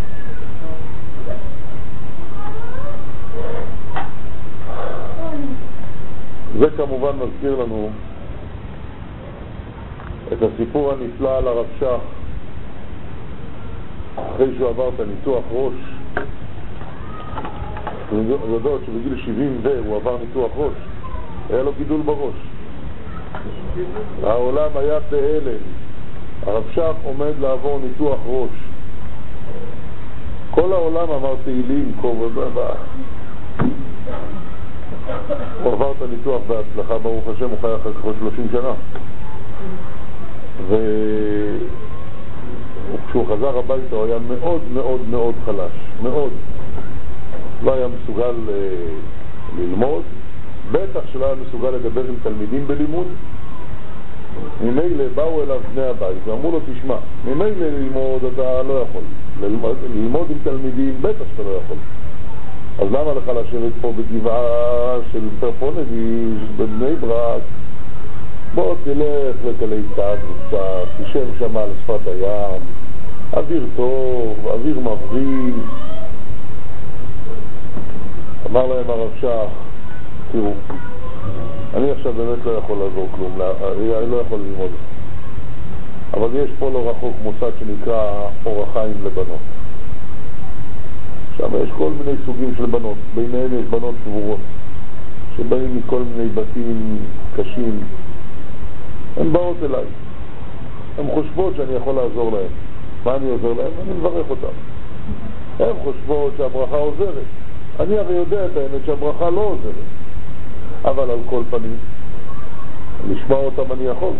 Speaker 1: זה כמובן מזכיר לנו את הסיפור הנפלא על הרב שך, אחרי שהוא עבר את הניתוח ראש. יודעות שבגיל שבעים והוא עבר ניתוח ראש, היה לו גידול בראש, העולם היה בהלם. הרב שך עומד לעבור ניתוח ראש, כל העולם אמר תהילים, הוא עבר את הניתוח בהצלחה, ברוך השם, הוא חי אחר כך שלושים שנה. וכשהוא חזר הביתה הוא היה מאוד מאוד מאוד חלש, מאוד לא היה מסוגל אה, ללמוד, בטח שלא היה מסוגל לדבר עם תלמידים בלימוד. ממילא באו אליו בני הבית ואמרו לו, תשמע, ממילא ללמוד אתה לא יכול, ללמוד, ללמוד עם תלמידים בטח שאתה לא יכול, אז למה לך לשבת פה בגבעה של פרפונדיס בבני ברק? בוא תלך לקלי צעד וקצת, תשב שם על שפת הים, אוויר טוב, אוויר מבריז. אמר להם הרב שך, תראו, אני עכשיו באמת לא יכול לעזור כלום, אני לא יכול ללמוד, אבל יש פה לא רחוק מוסד שנקרא אור החיים לבנות. שם יש כל מיני סוגים של בנות, ביניהם יש בנות שבורות שבאים מכל מיני בתים קשים, הן באות אליי, חושבות שאני יכול לעזור להם. מה אני עוזר להם? אני מברך אותם. הן חושבות שהברכה עוזרת. אני הרי יודע את האמת שהברכה לא עוזרת. אבל על כל פנים, לשמוע אותם אני יכול.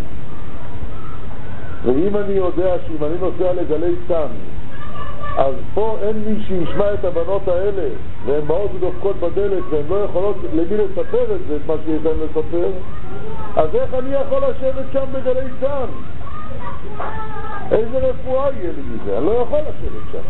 Speaker 1: ואם אני יודע שאם אני נוסע לגלי צאן, אז פה אין מי שישמע את הבנות האלה, והן באות ודופקות בדלת, והן לא יכולות למי לספר את זה, את מה שיש להם לספר, אז איך אני יכול לשבת שם בגלי צאן? איזה רפואה יהיה לי מזה? אני לא יכול לשבת שם.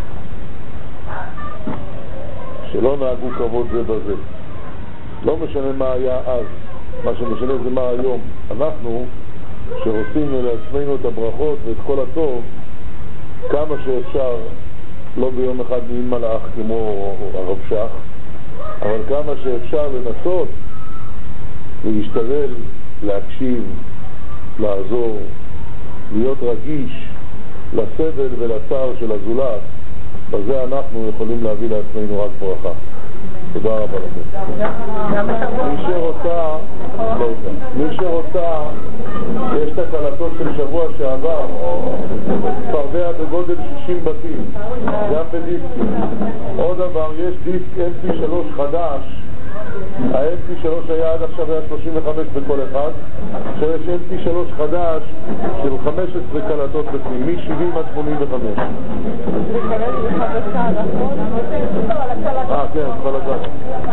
Speaker 1: שלא נהגו כבוד זה בזה. לא משנה מה היה אז, מה שמשנה זה מה היום. אנחנו שרוצים לעצמנו את הברכות ואת כל הטוב, כמה שאפשר, לא ביום אחד נהיים מלאך כמו הרב שח, אבל כמה שאפשר לנסות להשתדל, להקשיב, לעזור, להיות רגיש לסבל ולצער של הזולת, בזה אנחנו יכולים להביא לעצמנו רק ברכה. תודה רבה לכם. מי שרוצה, מי שרוצה, יש את הקלטות של שבוע שעבר, פרדיה בגודל שישים בתים, גם בדיסקים. עוד דבר, יש דיסק אם פי שלוש חדש, ה-אם פי שלוש היה עד עכשיו היה שלושים וחמש בכל אחד, עכשיו יש אם פי שלוש חדש של חמש עשרה קלטות בפנים, מ-שבעים עד שמונים וחמש.
Speaker 2: זה קלט חדשה, נכון?
Speaker 1: אה, כן, כל הדעת.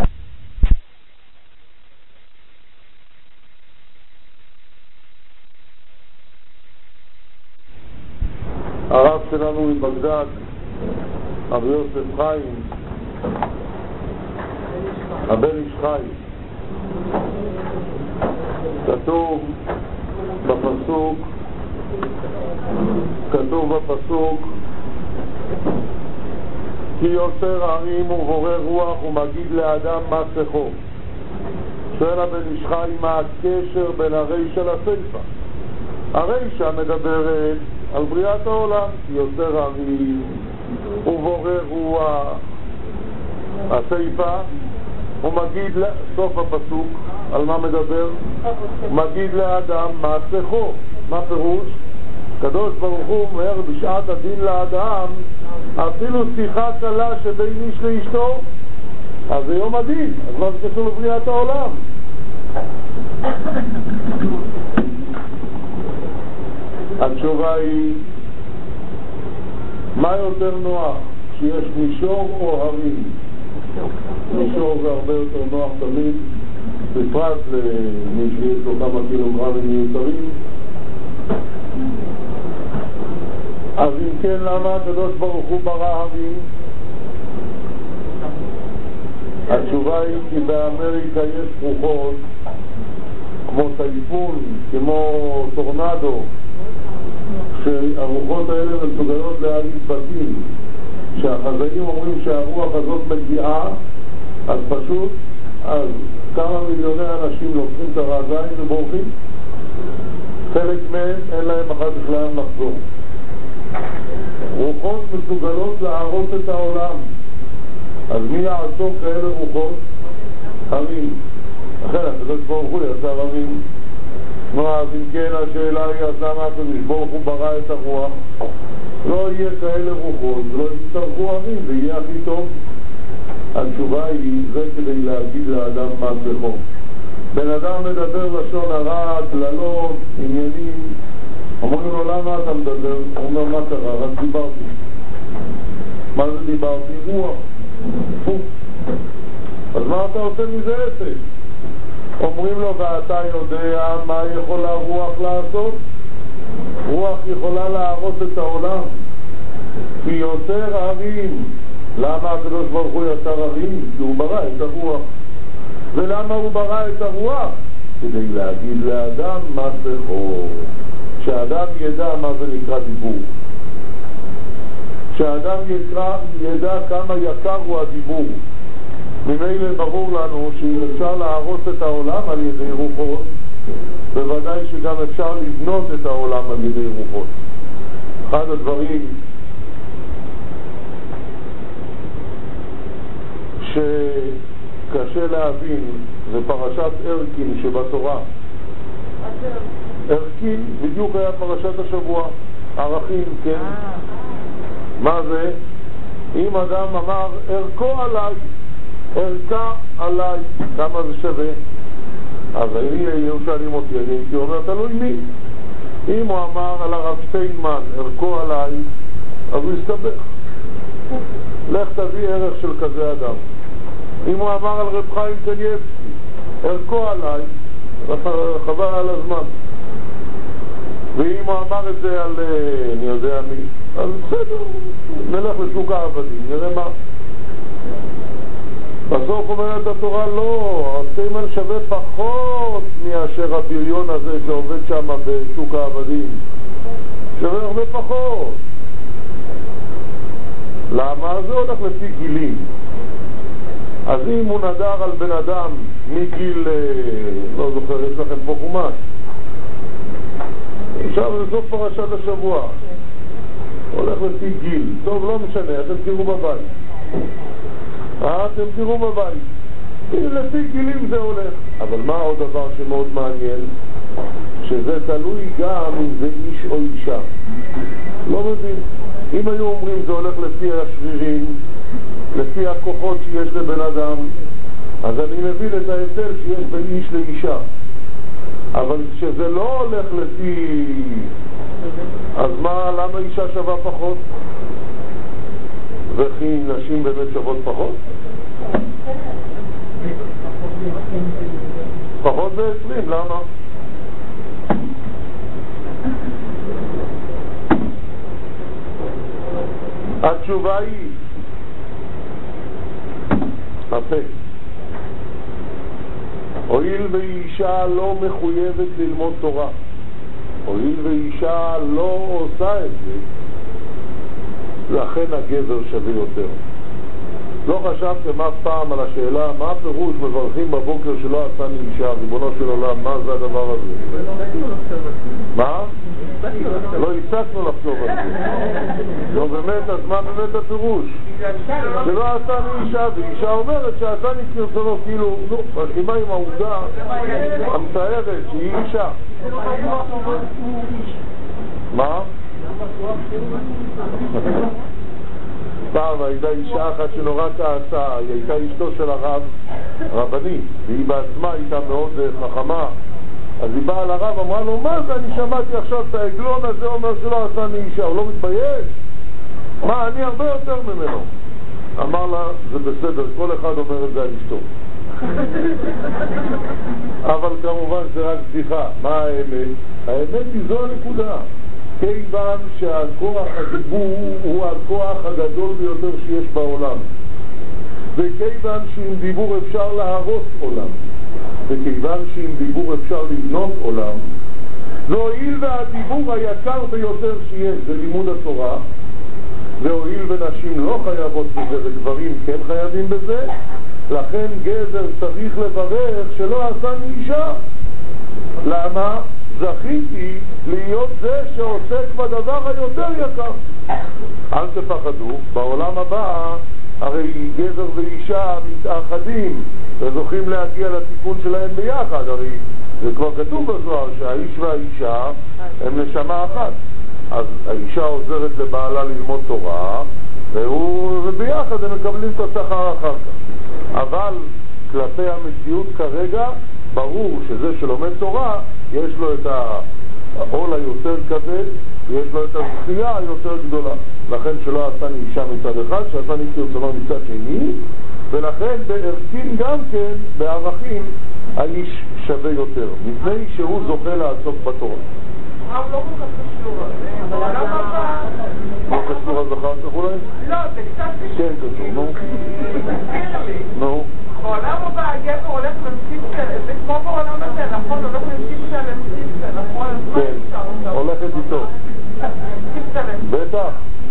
Speaker 1: הרב שלנו מבגדד, רבי יוסף חיים, הבן איש חי, כתוב בפסוק, כתוב בפסוק, כי יוצר ערים ובורא רוח ומגיד לאדם מה שכו. שואל הבן איש חי, מה הקשר בין הרישא לסיפא? הרישא מדברת על בריאת העולם, כי יוצר ערים ובורא רוח. הסיפא הוא מגיד, סוף הפסוק, על מה מדבר? מגיד לאדם מה שכו. מה פירוש? קדוש ברוך הוא אומר בשעת הדין לאדם, אפילו שיחה קלה שבין איש לאשתו, אז זה יום הדין. אז מה זה קשור לבריאת העולם? התשובה היא, מה יותר נוח, שיש מישור או הרים? מישור זה הרבה יותר נוח תמיד, בפרט למי שיש לו כמה קילוגרמים מיותרים. אז אם כן, למה הקדוש ברוך הוא ברא הרים? התשובה היא כי באמריקה יש רוחות כמו טייפון, כמו טורנדו, שהרוחות האלה מסוגלות להעיף בתים. שהחזאים אומרים שהרוח הזאת מגיעה, אז פשוט, אז כמה מיליוני אנשים לוקחים את הרגליים ובורחים. חלק מהם אין להם אחת בכלל לחזור. רוחות מסוגלות להרוס את העולם. אז מי יעצור כאלה רוחות? הרים. לכן הקדוש ברוך הוא יצר הרים. נו, אז אם כן השאלה היא, אז למה הקדוש ברוך הוא ברא את הרוח? לא יהיה כאלה רוחות, לא יצטרכו הרים, זה יהיה הכי טוב. התשובה היא, זה כדי להגיד לאדם מה שכו. בן אדם מדבר לשון הרע, כללות, עניינים. אומרים לו, למה אתה מדבר? הוא אומר, מה קרה? רק דיברתי. מה זה דיברתי? רוח. פוף. אז מה אתה עושה מזה עסק? אומרים לו, ואתה יודע מה יכולה רוח לעשות? רוח יכולה להרוס את העולם. כי יוצר הרים. למה הקדוש ברוך הוא יצר הרים? כי הוא ברא את הרוח. ולמה הוא ברא את הרוח? כדי להגיד לאדם מה שכו. שהאדם ידע מה זה נקרא דיבור. שהאדם יקרא, ידע כמה יקר הוא הדיבור. ממילא ברור לנו שאם אפשר להרוס את העולם על ידי רוחות, בוודאי שגם אפשר לבנות את העולם על ידי רוחות. אחד הדברים שקשה להבין זה פרשת ערכין שבתורה. ערכין, בדיוק היה פרשת השבוע, ערכים, כן. מה זה? אם אדם אמר ערכו עליי, ערכה עליי, כמה זה שווה? אז אני שואלים אותי, אני הייתי אומר תלוי מי. אם הוא אמר על הרב שטיינמן ערכו עליי, אז הוא יסתבך. לך תביא ערך של כזה אדם. אם הוא אמר על רב חיים קניאבסקי ערכו עליי, חבל על הזמן. ואם הוא אמר את זה על אני יודע מי, אז בסדר, נלך לשוק העבדים, נראה מה. בסוף אומרת התורה, לא, השטיינמן שווה פחות מאשר הבריון הזה שעובד שם בשוק העבדים, שווה הרבה פחות. למה? זה הולך לפי גילים. אז אם הוא נדר על בן אדם מגיל, לא זוכר, יש לכם פה חומש, עכשיו זה סוף פרשת השבוע, הולך לפי גיל. טוב, לא משנה, אתם תראו בבית. אה, אתם תראו בבית. לפי גילים זה הולך. אבל מה עוד דבר שמאוד מעניין? שזה תלוי גם אם זה איש או אישה. לא מבין. אם היו אומרים זה הולך לפי השרירים, לפי הכוחות שיש לבן אדם, אז אני מבין את ההבדל שיש בין איש לאישה. אבל כשזה לא הולך לפי... אז מה, למה אישה שווה פחות? וכי נשים באמת שוות פחות? פחות ב-עשרים, למה? התשובה היא הפה. הואיל ואישה לא מחויבת ללמוד תורה, הואיל ואישה לא עושה את זה, לכן הגבר שווה יותר. לא חשבתם אף פעם על השאלה מה הפירוש מברכים בבוקר שלא עשני אישה, ריבונו של עולם, מה זה הדבר הזה? מה? לא הפסקנו לחשוב על זה. לא באמת, אז מה באמת הפירוש? שלא עשני אישה, ואישה אומרת שעשני כרצונו, כאילו, נו, משלימה עם העובדה המתארת שהיא אישה. מה? פעם הייתה אישה אחת שנורא כעסה, היא הייתה אשתו של הרב, רבנית, והיא בעצמה הייתה מאוד חכמה. אז היא באה לרב, אמרה לו, מה זה, אני שמעתי עכשיו את העגלון הזה אומר שלא עשה לי אישה, הוא לא מתבייש? מה, אני הרבה יותר ממנו. אמר לה, זה בסדר, כל אחד אומר את זה על אשתו. אבל כמובן זה רק בדיחה. מה האמת? האמת היא זו הנקודה. כיוון שהכוח הדיבור הוא הכוח הגדול ביותר שיש בעולם, וכיוון שעם דיבור אפשר להרוס עולם, וכיוון שעם דיבור אפשר לבנות עולם, והואיל והדיבור היקר ביותר שיש זה לימוד התורה, והואיל ונשים לא חייבות בזה וגברים כן חייבים בזה, לכן גבר צריך לברך שלא עשה מאישה. למה? זכיתי להיות זה שעוסק בדבר היותר יקר. אל תפחדו, בעולם הבא הרי גבר ואישה מתאחדים וזוכים להגיע לתיקון שלהם ביחד. הרי זה כבר כתוב בזוהר שהאיש והאישה הם נשמה אחת, אז האישה עוזרת לבעלה ללמוד תורה והוא, וביחד הם מקבלים את השכר אחר כך. אבל כלפי המציאות כרגע ברור שזה שלומד תורה יש לו את העול היותר כבד, יש לו את הזכייה היותר גדולה. לכן שלא עשני אישה מצד אחד, שעשני כרצונו מצד שני, ולכן בערכין גם כן, בערכים, האיש שווה יותר, מפני שהוא זוכה לעסוק בתורה.
Speaker 2: הרב לא כל כך קשור, אבל למה
Speaker 1: לא קשור אז אחר כך אולי?
Speaker 2: לא, זה קצת קשור.
Speaker 1: כן קשור, נו.
Speaker 2: תסביר לי.
Speaker 1: נו.
Speaker 2: בעולם הבא הגבר הולך למציב, זה כמו בעולם הזה, נכון? הולך למציב של למציב, נכון?
Speaker 1: כן, הולכת איתו. בטח.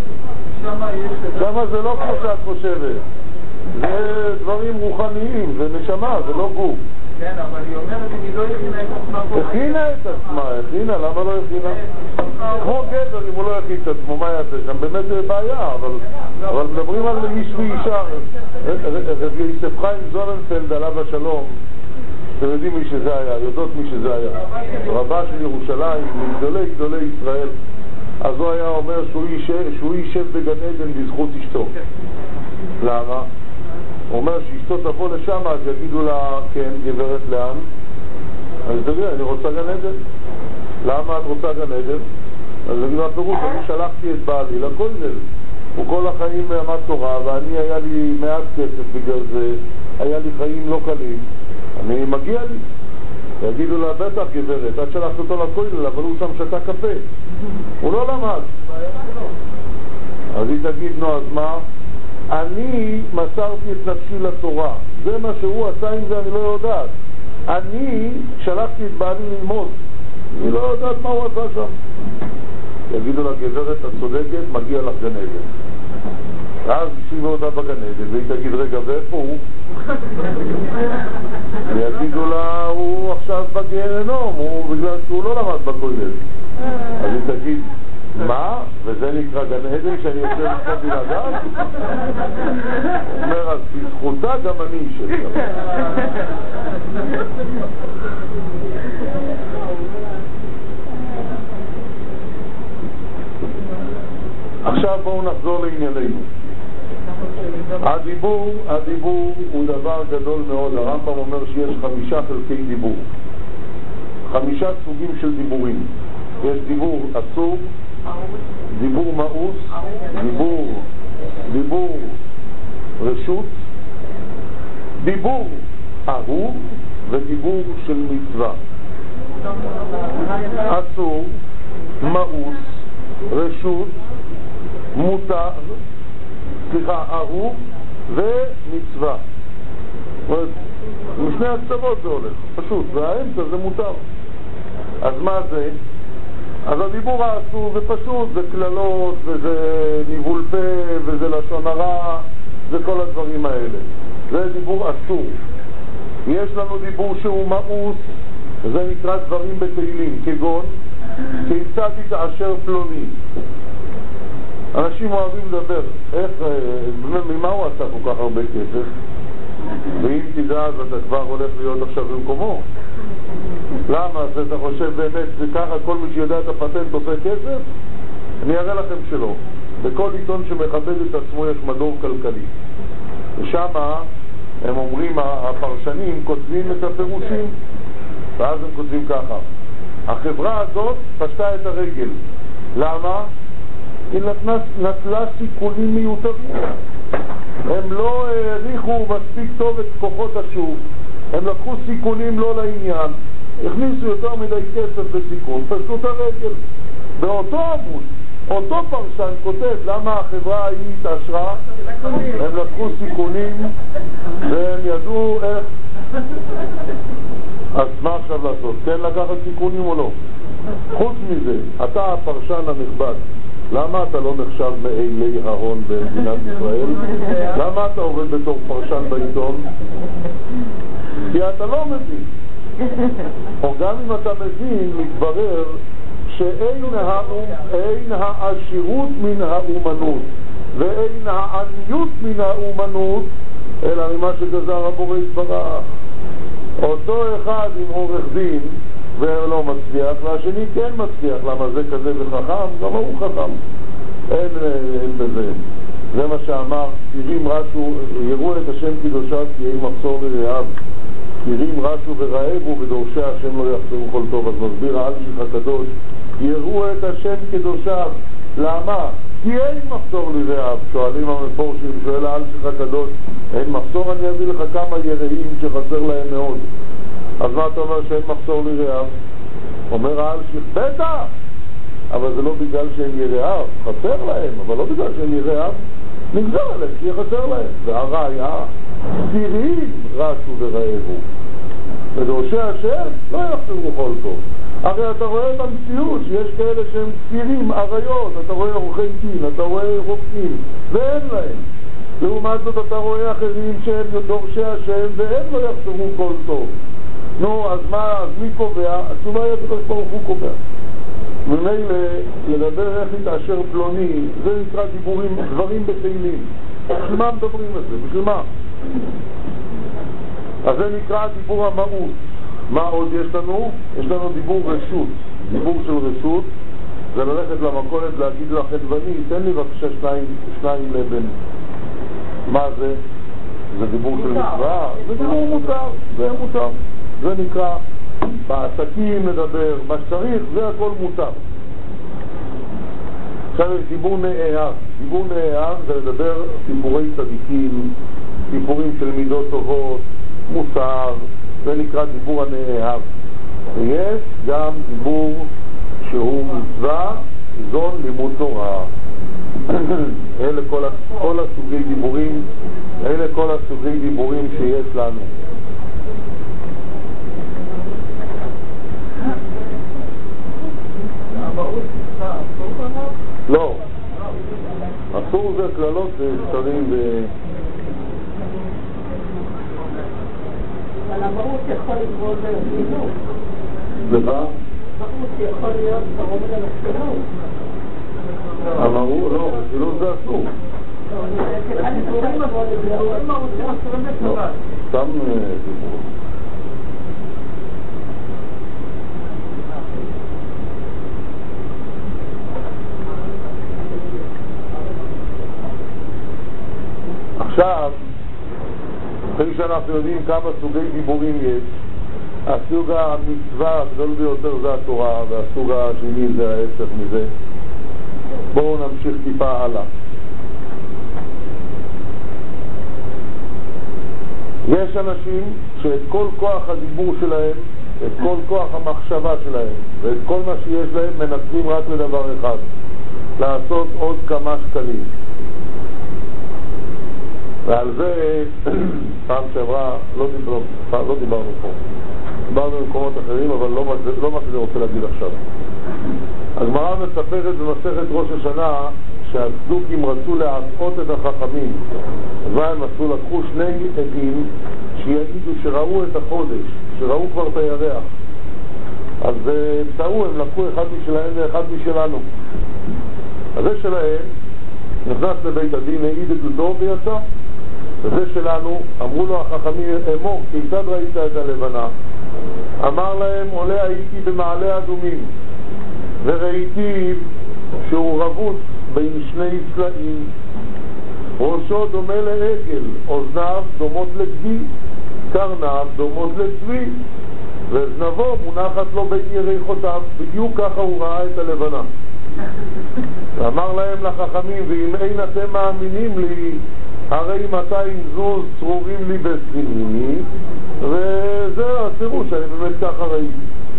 Speaker 1: שמה זה לא כמו שאת חושבת. זה דברים רוחניים, זה נשמה, זה לא גוף.
Speaker 2: כן, אבל היא אומרת אם היא לא הכינה את עצמה.
Speaker 1: הכינה את עצמה, הכינה, למה לא הכינה? כמו גבר, אם הוא לא הכין את עצמו, מה יעשה? שם באמת זה בעיה, אבל מדברים על איש ואישה. רבי יוסף חיים זוננפלד עליו השלום, אתם יודעים מי שזה היה, יודעות מי שזה היה. רבה של ירושלים, מגדולי גדולי ישראל. אז הוא היה אומר שהוא יישב, שהוא יישב בגן עדן בזכות אשתו. למה? הוא אומר שאשתו תבוא לשם, אז יגידו לה, כן, גברת לאן? אז תגיד, אני רוצה גן עדן. למה את רוצה גן עדן? אז תגיד, הפירוש, אני שלחתי את בעלי לכולל. הוא כל החיים למד תורה, ואני היה לי מעט כסף בגלל זה, היה לי חיים לא קלים. אני מגיע לי. יגידו לה, בטח גברת, את שלחת אותו לכולל, אבל הוא שם שתה קפה. הוא לא למד. אז היא תגיד, נו, אז מה? אני מסרתי את נפשי לתורה. זה מה שהוא עשה עם זה, אני לא יודעת. אני שלחתי את בעלי ללמוד. אני לא יודעת מה הוא עשה שם. יגידו לה, גברת, את צודקת, מגיע לך גן עדן. ואז ישיבו אותה בגן עדן, והיא תגיד, רגע, ואיפה הוא? ויגידו לה, הוא עכשיו בגיהנום, הוא בגלל שהוא לא למד בכולל. אז היא תגיד, מה? וזה נקרא גן עדן שאני יושב פה בלעדיו? הוא אומר, אז בזכותה גם אני יושב שם. עכשיו בואו נחזור לענייננו. הדיבור, הדיבור הוא דבר גדול מאוד. הרמב"ם אומר שיש חמישה חלקי דיבור. חמישה סוגים של דיבורים. יש דיבור אסור, דיבור מאוס, דיבור, דיבור רשות, דיבור אהוב ודיבור של מצווה. אסור, מאוס, רשות, מותר, סליחה, אהוב ומצווה. משני הקצוות זה הולך, פשוט, והאמצע זה מותר. אז מה זה? אז הדיבור האסור זה פשוט, זה כללות וזה ניבול פה וזה לשון הרע וכל הדברים האלה. זה דיבור אסור. יש לנו דיבור שהוא מאוס, זה נקרא דברים בתהילים, כגון כיצד יתעשר פלוני. אנשים אוהבים לדבר, איך, ממה הוא עשה כל כך הרבה כסף? ואם תדע אז אתה כבר הולך להיות עכשיו במקומו. למה? אז אתה חושב באמת וככה כל מי שיודע את הפטנט עושה כסף? אני אראה לכם שלא. בכל עיתון שמכבד את עצמו יש מדור כלכלי. ושם הם אומרים, הפרשנים כותבים את הפירושים, ואז הם כותבים ככה: החברה הזאת פשטה את הרגל. למה? היא נתנה, נטלה סיכונים מיותרים. הם לא העריכו מספיק טוב את כוחות השוק, הם לקחו סיכונים לא לעניין, הכניסו יותר מדי כסף בסיכון, פשטו את הרגל. באותו עמוד, אותו פרשן כותב למה החברה ההיא התעשרה, הם לקחו סיכונים והם ידעו איך. אז מה עכשיו לעשות? כן לקחת סיכונים או לא? חוץ מזה, אתה הפרשן הנכבד, למה אתה לא נחשב מאילי ההון במדינת ישראל? למה אתה עובד בתור פרשן בעיתון? כי אתה לא מבין. או גם אם אתה מבין, מתברר שאין העשירות מן האומנות ואין העניות מן האומנות, אלא ממה שגזר הבורא יתברך. אותו אחד עם עורך דין ולא מצליח, והשני כן מצליח. למה זה כזה וחכם? גם הוא חכם. אין, אין בזה. זה מה שאמר, תירים רשו, יראו את השם קדושיו כי אין מחסור לרעב. תירים רשו ורעבו ודורשי השם לא יחסרו כל טוב. אז מסביר האלשיך הקדוש, יראו את השם קדושיו. למה? כי אין מחסור לרעב. שואלים המפורשים, שואל האלשיך הקדוש, אין מחסור? אני אביא לך כמה יראים שחסר להם מאוד. אז מה אתה אומר שאין מחסור לרעב? אומר האלשיך, בטח! אבל זה לא בגלל שהם ירעב, חסר להם, אבל לא בגלל שהם ירעב, נגזר עליהם שיהיה חסר להם. והראיה, צירים רשו ורעבו. ודורשי השם לא יחסרו כל טוב. הרי אתה רואה את המציאות שיש כאלה שהם צירים, עריות, אתה רואה עורכי דין, אתה רואה רופאים, ואין להם. לעומת זאת אתה רואה אחרים שהם דורשי השם והם לא יחסרו כל טוב. נו, אז מה, אז מי קובע? התשובה היא הקדוש ברוך הוא קובע. ממילא לדבר איך להתעשר פלוני, זה נקרא דיבורים, דברים בתהילים. בשביל מה מדברים על זה? בשביל מה? אז זה נקרא דיבור המהות. מה עוד יש לנו? יש לנו דיבור רשות. דיבור של רשות זה ללכת למכולת להגיד לו החדווני, תן לי בבקשה שניים, שניים לבן. מה זה? זה דיבור של מצווה? זה דיבור מותר, זה מותר. זה נקרא בעסקים לדבר, מה שצריך, זה הכל מותר. עכשיו יש דיבור נאהב. דיבור נאהב זה לדבר סיפורי צדיקים, סיפורים של מידות טובות, מוסר, זה נקרא דיבור הנאהב. ויש גם דיבור שהוא מצווה, זון לימוד תורה. אלה כל, כל הסוגי דיבורים, אלה כל הסוגי דיבורים שיש לנו. לא, אסור זה כללות וסתרים ו...
Speaker 3: אבל המהות יכול לקרוא זה לחינוך.
Speaker 1: למה?
Speaker 3: המהות יכול להיות קרוב זה לחינוך.
Speaker 1: המהות, לא, לחינוך זה אסור. סתם דיבור. עכשיו, אחרי שאנחנו יודעים כמה סוגי דיבורים יש, הסוג המצווה הגדול ביותר זה התורה, והסוג השני זה ההפך מזה. בואו נמשיך טיפה הלאה. יש אנשים שאת כל כוח הדיבור שלהם, את כל כוח המחשבה שלהם ואת כל מה שיש להם מנצלים רק לדבר אחד, לעשות עוד כמה שקלים. ועל זה פעם שעברה לא דיברנו, לא דיברנו פה, דיברנו במקומות אחרים, אבל לא, לא מה שאני רוצה להגיד עכשיו. הגמרא מספרת במסכת ראש השנה שהצדוקים רצו להטעות את החכמים. אז מה הם עשו? לקחו שני עדים שיגידו שראו את החודש, שראו כבר את הירח. אז הם טעו, הם לקחו אחד משלהם ואחד משלנו. אז זה שלהם נכנס לבית הדין, העיד עדותו ויצא. וזה שלנו, אמרו לו החכמים, אמור, כיצד ראית את הלבנה? אמר להם, עולה הייתי במעלה אדומים וראיתי שהוא רבוץ בין שני צלעים, ראשו דומה לעגל, אוזניו דומות לגדי, קרניו דומות לצבי, וזנבו מונחת לו בין ירחותיו. בדיוק ככה הוא ראה את הלבנה. ואמר להם לחכמים, ואם אין אתם מאמינים לי, הרי מאתיים זוז צרורים לי בספיני, וזה הסירוש שאני באמת ככה ראיתי.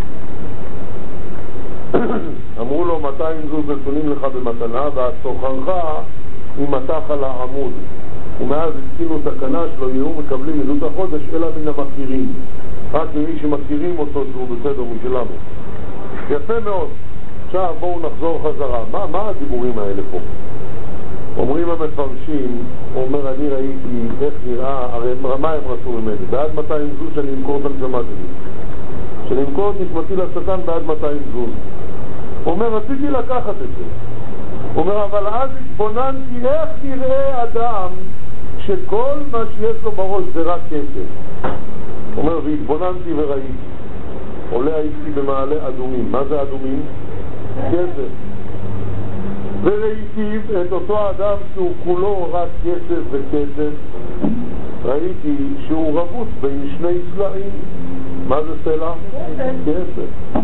Speaker 1: אמרו לו, מאתיים זוז נתונים לך במתנה, והצוחרך ימתח על העמוד. ומאז התקילו תקנה שלו, יהיו מקבלים עדות החודש אלא מן המכירים, רק ממי שמכירים אותו שהוא בסדר משלנו. יפה מאוד. עכשיו בואו נחזור חזרה. מה, מה הדיבורים האלה פה? אומרים המפרשים, הוא אומר, אני ראיתי איך נראה, הרי מה הם רצו ממני? בעד מאתיים זוז שאני אמכור את הנשמה שלי, שאני אמכור את נשמתי לשטן בעד מאתיים זוז. הוא אומר, רציתי לקחת את זה. הוא אומר, אבל אז התבוננתי איך נראה אדם שכל מה שיש לו בראש זה רק כסף. הוא אומר, והתבוננתי וראיתי, עולה הייתי במעלה אדומים. מה זה אדומים? כסף. וראיתי את אותו אדם שהוא כולו רק כסף וכסף, ראיתי שהוא רבוץ בין שני צלעים. מה זה סלע? כסף.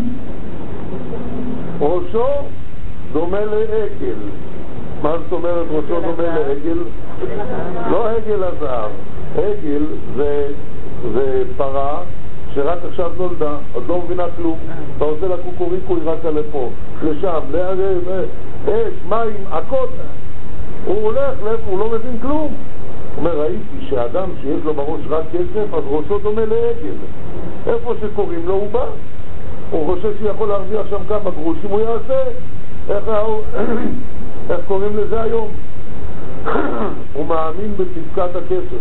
Speaker 1: ראשו דומה לעגל. מה זאת אומרת ראשו דומה לעגל? לא עגל הזהב. עגל זה, זה פרה שרק עכשיו נולדה, עוד לא מבינה כלום. אתה עושה לה קוקוריקו, היא רצה לפה, לשם, אש, מים, עקות. הוא הולך לאיפה, הוא לא מבין כלום. הוא אומר, ראיתי שאדם שיש לו בראש רק כסף, אז ראשו דומה לעגל. איפה שקוראים לו הוא בא. הוא חושב שיכול להרוויח שם כמה גרושים, הוא יעשה. איך, איך קוראים לזה היום? הוא מאמין בצדקת הכסף.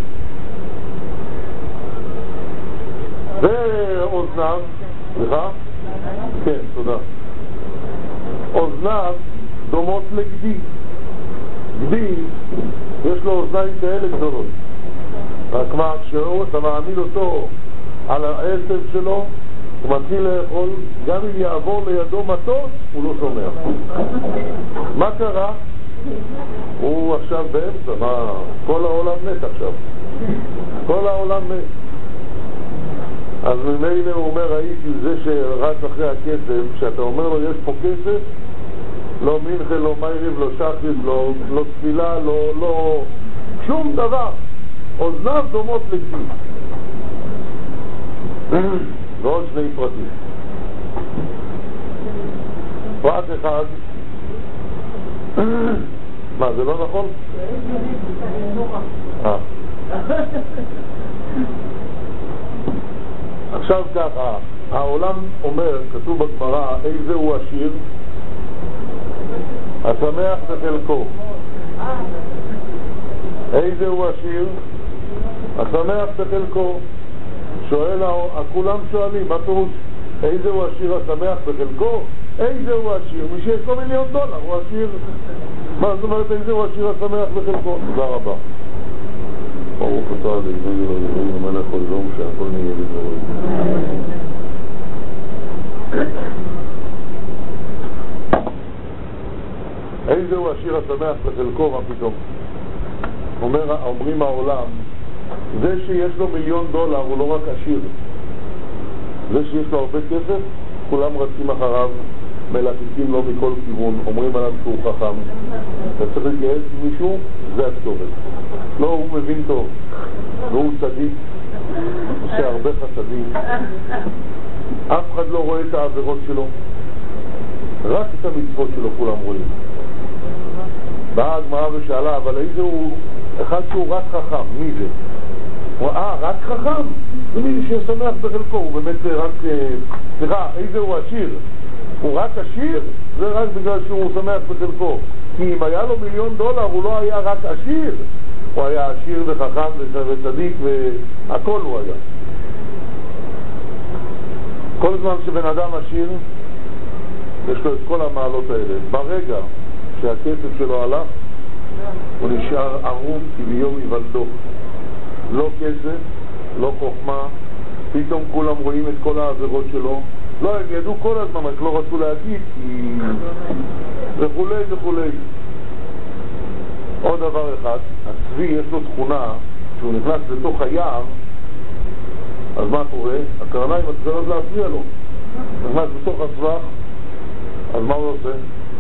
Speaker 1: ואוזניו, סליחה? כן, תודה. אוזניו דומות לגדי. גדי, יש לו אוזניים כאלה גדולות. רק מה, כשאתה מעמיד אותו על העצב שלו, הוא מתחיל לאכול, גם אם יעבור לידו מטוס, הוא לא שומע. מה קרה? הוא עכשיו באמצע, מה? כל העולם מת עכשיו. כל העולם מת. אז ממילא הוא אומר, הייתי זה שרץ אחרי הכסף, כשאתה אומר לו יש פה כסף, לא מינכה, לא מייריב, לא שחריב, לא, לא תפילה, לא, לא, שום דבר. אוזניו דומות לכביש. ועוד שני פרטים. פרט אחד, מה, זה לא נכון? אה. עכשיו ככה, העולם אומר, כתוב בגמרא, איזה הוא עשיר? השמח בחלקו. איזה הוא עשיר? השמח בחלקו. שואל, כולם שואלים, מה פירוש? איזה הוא עשיר השמח בחלקו? איזה הוא עשיר? מי שיש לו מיליון דולר הוא עשיר. מה זאת אומרת איזה הוא עשיר השמח בחלקו? תודה רבה. ברוך אתה לאלוהינו ולאלוהינו המלך העליון שהכל נהיה לדברו. איזה הוא עשיר השמח בחלקו? מה פתאום? אומר, אומרים העולם, זה שיש לו מיליון דולר הוא לא רק עשיר. זה שיש לו הרבה כסף, כולם רצים אחריו, מלחיקים לו מכל כיוון, אומרים עליו שהוא חכם. אתה צריך להתייעץ עם מישהו, זה הכתובת. לא, הוא מבין טוב, והוא צדיק, עושה הרבה חסדים. אף אחד לא רואה את העבירות שלו, רק את המצוות שלו כולם רואים. באה הגמרא ושאלה, אבל איזה הוא, אחד שהוא רק חכם, מי זה? הוא אה, רק חכם? זה מי ששמח בחלקו, הוא באמת רק, סליחה, איזה הוא עשיר? הוא רק עשיר? זה רק בגלל שהוא שמח בחלקו. כי אם היה לו מיליון דולר הוא לא היה רק עשיר, הוא היה עשיר וחכם וצדיק והכל הוא היה. כל זמן שבן אדם עשיר יש לו את כל המעלות האלה. ברגע שהכסף שלו הלך הוא נשאר ערום כביום היוולדו. לא כסף, לא חוכמה, פתאום כולם רואים את כל העבירות שלו. לא, הם ידעו כל הזמן, רק לא רצו להגיד כי... וכולי וכולי. עוד דבר אחד, הצבי יש לו תכונה, שהוא נכנס לתוך היער, אז מה קורה? הקרניים מתחילות להפריע לו. נכנס בתוך הסבך, אז מה הוא עושה?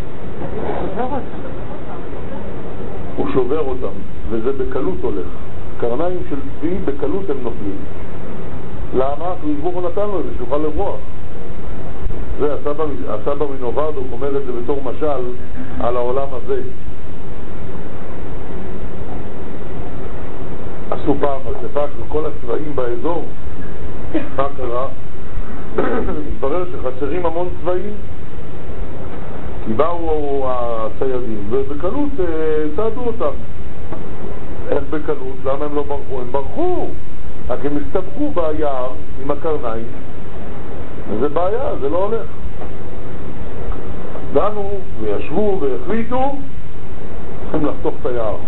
Speaker 1: הוא שובר אותם, וזה בקלות הולך. קרניים של צבי בקלות הם נופלים. למה? כי הוא נתן לו את זה, שיוכל לברוח. זה, הסבא, הסבא מנוברדוק אומר את זה בתור משל על העולם הזה. עשו פעם אספה של כל הצבעים באזור. מה קרה? התברר שחסרים המון צבעים, כי באו הציידים ובקלות צעדו אותם. איך בקלות? למה הם לא ברחו? הם ברחו, רק הם הסתבכו ביער עם הקרניים. זה בעיה, זה לא הולך. דנו וישבו והחליטו צריכים לחתוך את היער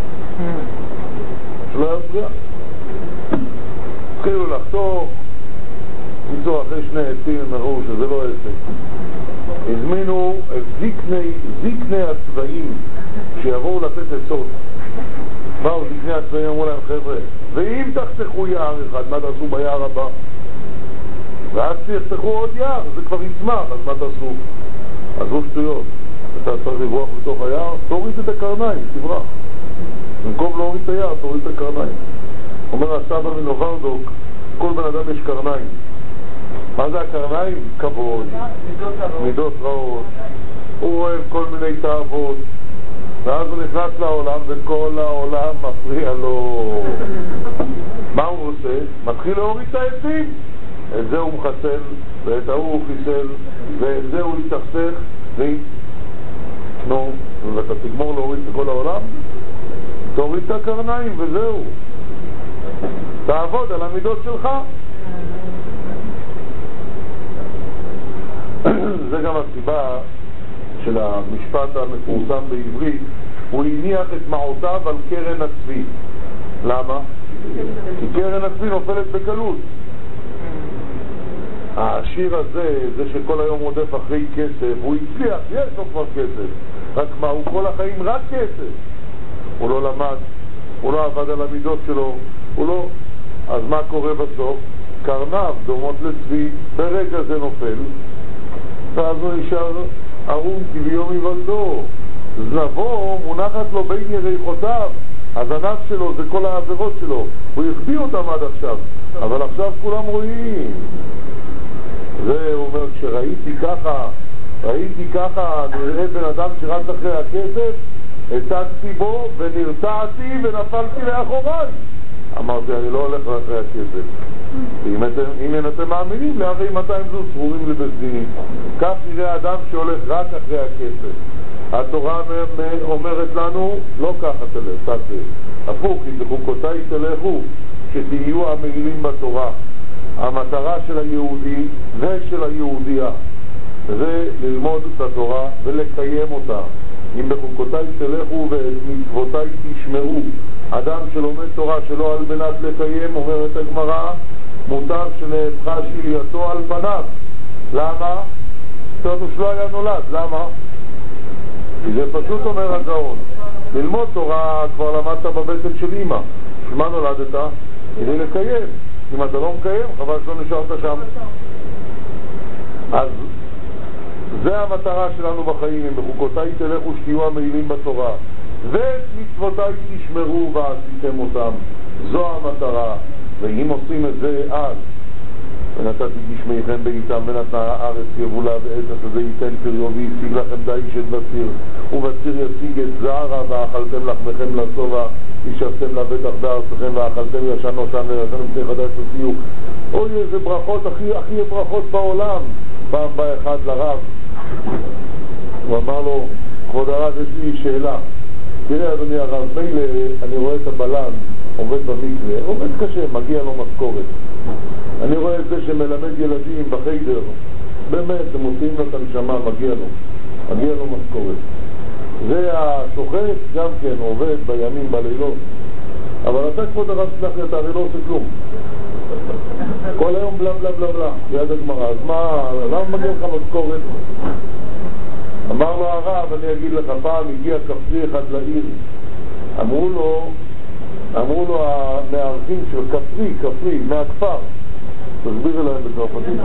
Speaker 1: שלא יפריע. התחילו לחתוך, ניסו אחרי שני עצים, הם הראו שזה לא עסק. הזמינו את זקני, זקני הצבעים שיבואו לתת עצות. באו זקני הצבעים, אמרו להם חבר'ה, ואם תחתכו יער אחד, מה תעשו ביער הבא? ואז תחתכו עוד יער, זה כבר יצמח, אז מה תעשו? עזבו שטויות, אתה צריך לברוח בתוך היער, תוריד את הקרניים, תברח. במקום להוריד את היער, תוריד את הקרניים. אומר הסבא מנוברדוק, כל בן אדם יש קרניים. מה זה הקרניים? כבוד, מידות רעות, הוא אוהב כל מיני תאוות, ואז הוא נכנס לעולם וכל העולם מפריע לו. מה הוא עושה? מתחיל להוריד את העצים. את זה הוא מחסל, ואת ההוא הוא חיסל, ואת זה הוא יתחסך, נו, ואתה תגמור להוריד את כל העולם? תוריד את הקרניים וזהו. תעבוד על המידות שלך. זה גם הסיבה של המשפט המפורסם בעברית, הוא הניח את מעותיו על קרן הצבי. למה? כי קרן הצבי נופלת בקלות. העשיר הזה, זה שכל היום רודף אחרי כסף, הוא הצליח, יש לו כבר כסף, רק מה, הוא כל החיים רק כסף. הוא לא למד, הוא לא עבד על המידות שלו, הוא לא... אז מה קורה בסוף? קרניו דומות לצבי, ברגע זה נופל, ואז הוא נשאר ערום כביום היוולדו. זנבו מונחת לו בין יריחותיו, הזנב שלו זה כל העבירות שלו, הוא החביא אותם עד עכשיו, אבל עכשיו כולם רואים. זה הוא אומר, כשראיתי ככה, ראיתי ככה, נראה בן אדם שרץ אחרי הכסף, הצגתי בו ונרתעתי ונפלתי לאחוריי. אמרתי, אני לא הולך אחרי הכסף. אם אתם, אם אתם מאמינים, להרי מאתיים זו סרורים לבסדינים. כך נראה אדם שהולך רק אחרי הכסף. התורה אומרת לנו, לא ככה תלך, תעשה. הפוך, אם בחוקותיי תלכו, שתהיו המעילים בתורה. המטרה של היהודי ושל היהודייה זה ללמוד את התורה ולקיים אותה. אם בחוקותיי תלכו ואת מצוותיי תשמרו. אדם שלומד תורה שלא על מנת לקיים, אומרת הגמרא, מותר שנהפכה שלייתו על פניו. למה? תראו שלא היה נולד. למה? כי זה פשוט אומר הגאון. ללמוד תורה כבר למדת בבטן של אמא. שמה נולדת? כדי לקיים. אם אתה לא מקיים, חבל שלא נשארת שם. אז זה המטרה שלנו בחיים. אם בחוקותיי תלכו שתהיו המעילים בתורה ואת מצוותיי תשמרו ועשיתם אותם. זו המטרה. ואם עושים את זה אז, ונתתי גשמיכם בעיתם ונתנה הארץ יבולה ועץ השדה ייתן פריו וישיג לכם דיש את בציר ובציר ישיג את זרע ואכלתם לחמכם לשובע ישבתם לבטח בארצכם ואכלתם ישן נושן וישן מפני חדש תוציאו. אוי איזה ברכות, הכי הכי ברכות בעולם. פעם בא אחד לרב, הוא אמר לו, כבוד הרב, יש לי שאלה. תראה אדוני הרב, מילא אני רואה את הבלן עובד במקרה, עובד קשה, מגיע לו משכורת. אני רואה את זה שמלמד ילדים בחיידר, באמת, הם מוציאים לו את הנשמה, מגיע לו, מגיע לו משכורת. זה השוחט גם כן עובד בימים, בלילות. אבל אתה כבוד הרב, סלח לי, אתה הרי לא עושה כלום. כל היום בלה בלה בלה בלה, ליד הגמרא. אז מה, למה מגיע לך משכורת? אמר לו הרב, אני אגיד לך, פעם הגיע כפרי אחד לעיר. אמרו לו, אמרו לו המארחים של כפרי, כפרי, מהכפר. תסביר להם בצרפתית.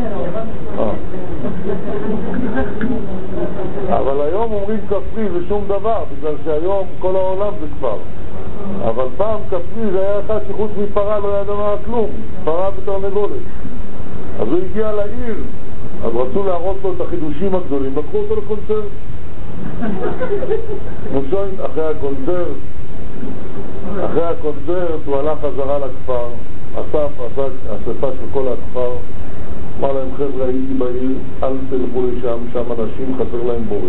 Speaker 1: אבל היום אומרים כפרי זה שום דבר, בגלל שהיום כל העולם זה כפר. אבל פעם כפרי זה היה אחד שחוץ מפרה לא ידע מה כלום, פרה ותרנגולת. אז הוא הגיע לעיר, אז רצו להראות לו את החידושים הגדולים, לקחו אותו לקונצרט. מושוין, אחרי הקונצרט, אחרי הקונצרט הוא הלך חזרה לכפר, אסף, אסף, אספה של כל הכפר, אמר להם, חבר'ה, הייתי בעיר, אל תלכו לשם, שם אנשים חסר להם בורק.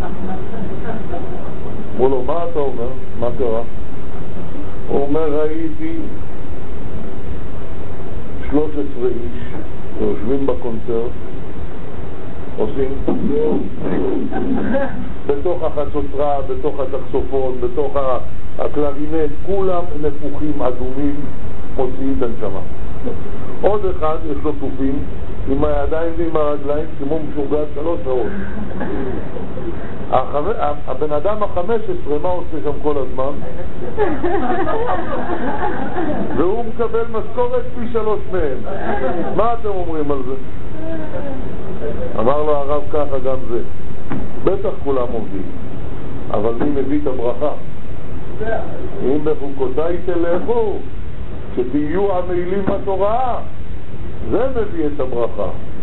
Speaker 1: אמרו לו, מה אתה אומר? מה קרה? הוא אומר, ראיתי שלוש עשרה איש יושבים בקונצרט, עושים בתוך החצוצרה, בתוך הסקסופון, בתוך הקלרינט, כולם נפוחים אדומים, מוציאים את הנשמה. עוד אחד יש לו תופים עם הידיים ועם הרגליים כמו משוגע שלוש שעות. הבן אדם החמש עשרה מה עושה שם כל הזמן? והוא מקבל משכורת פי שלוש מהם. מה אתם אומרים על זה? אמר לו הרב ככה גם זה. בטח כולם עובדים, אבל מי מביא את הברכה? אם בחוקותיי תלכו שתהיו המעילים בתורה, זה מביא את הברכה.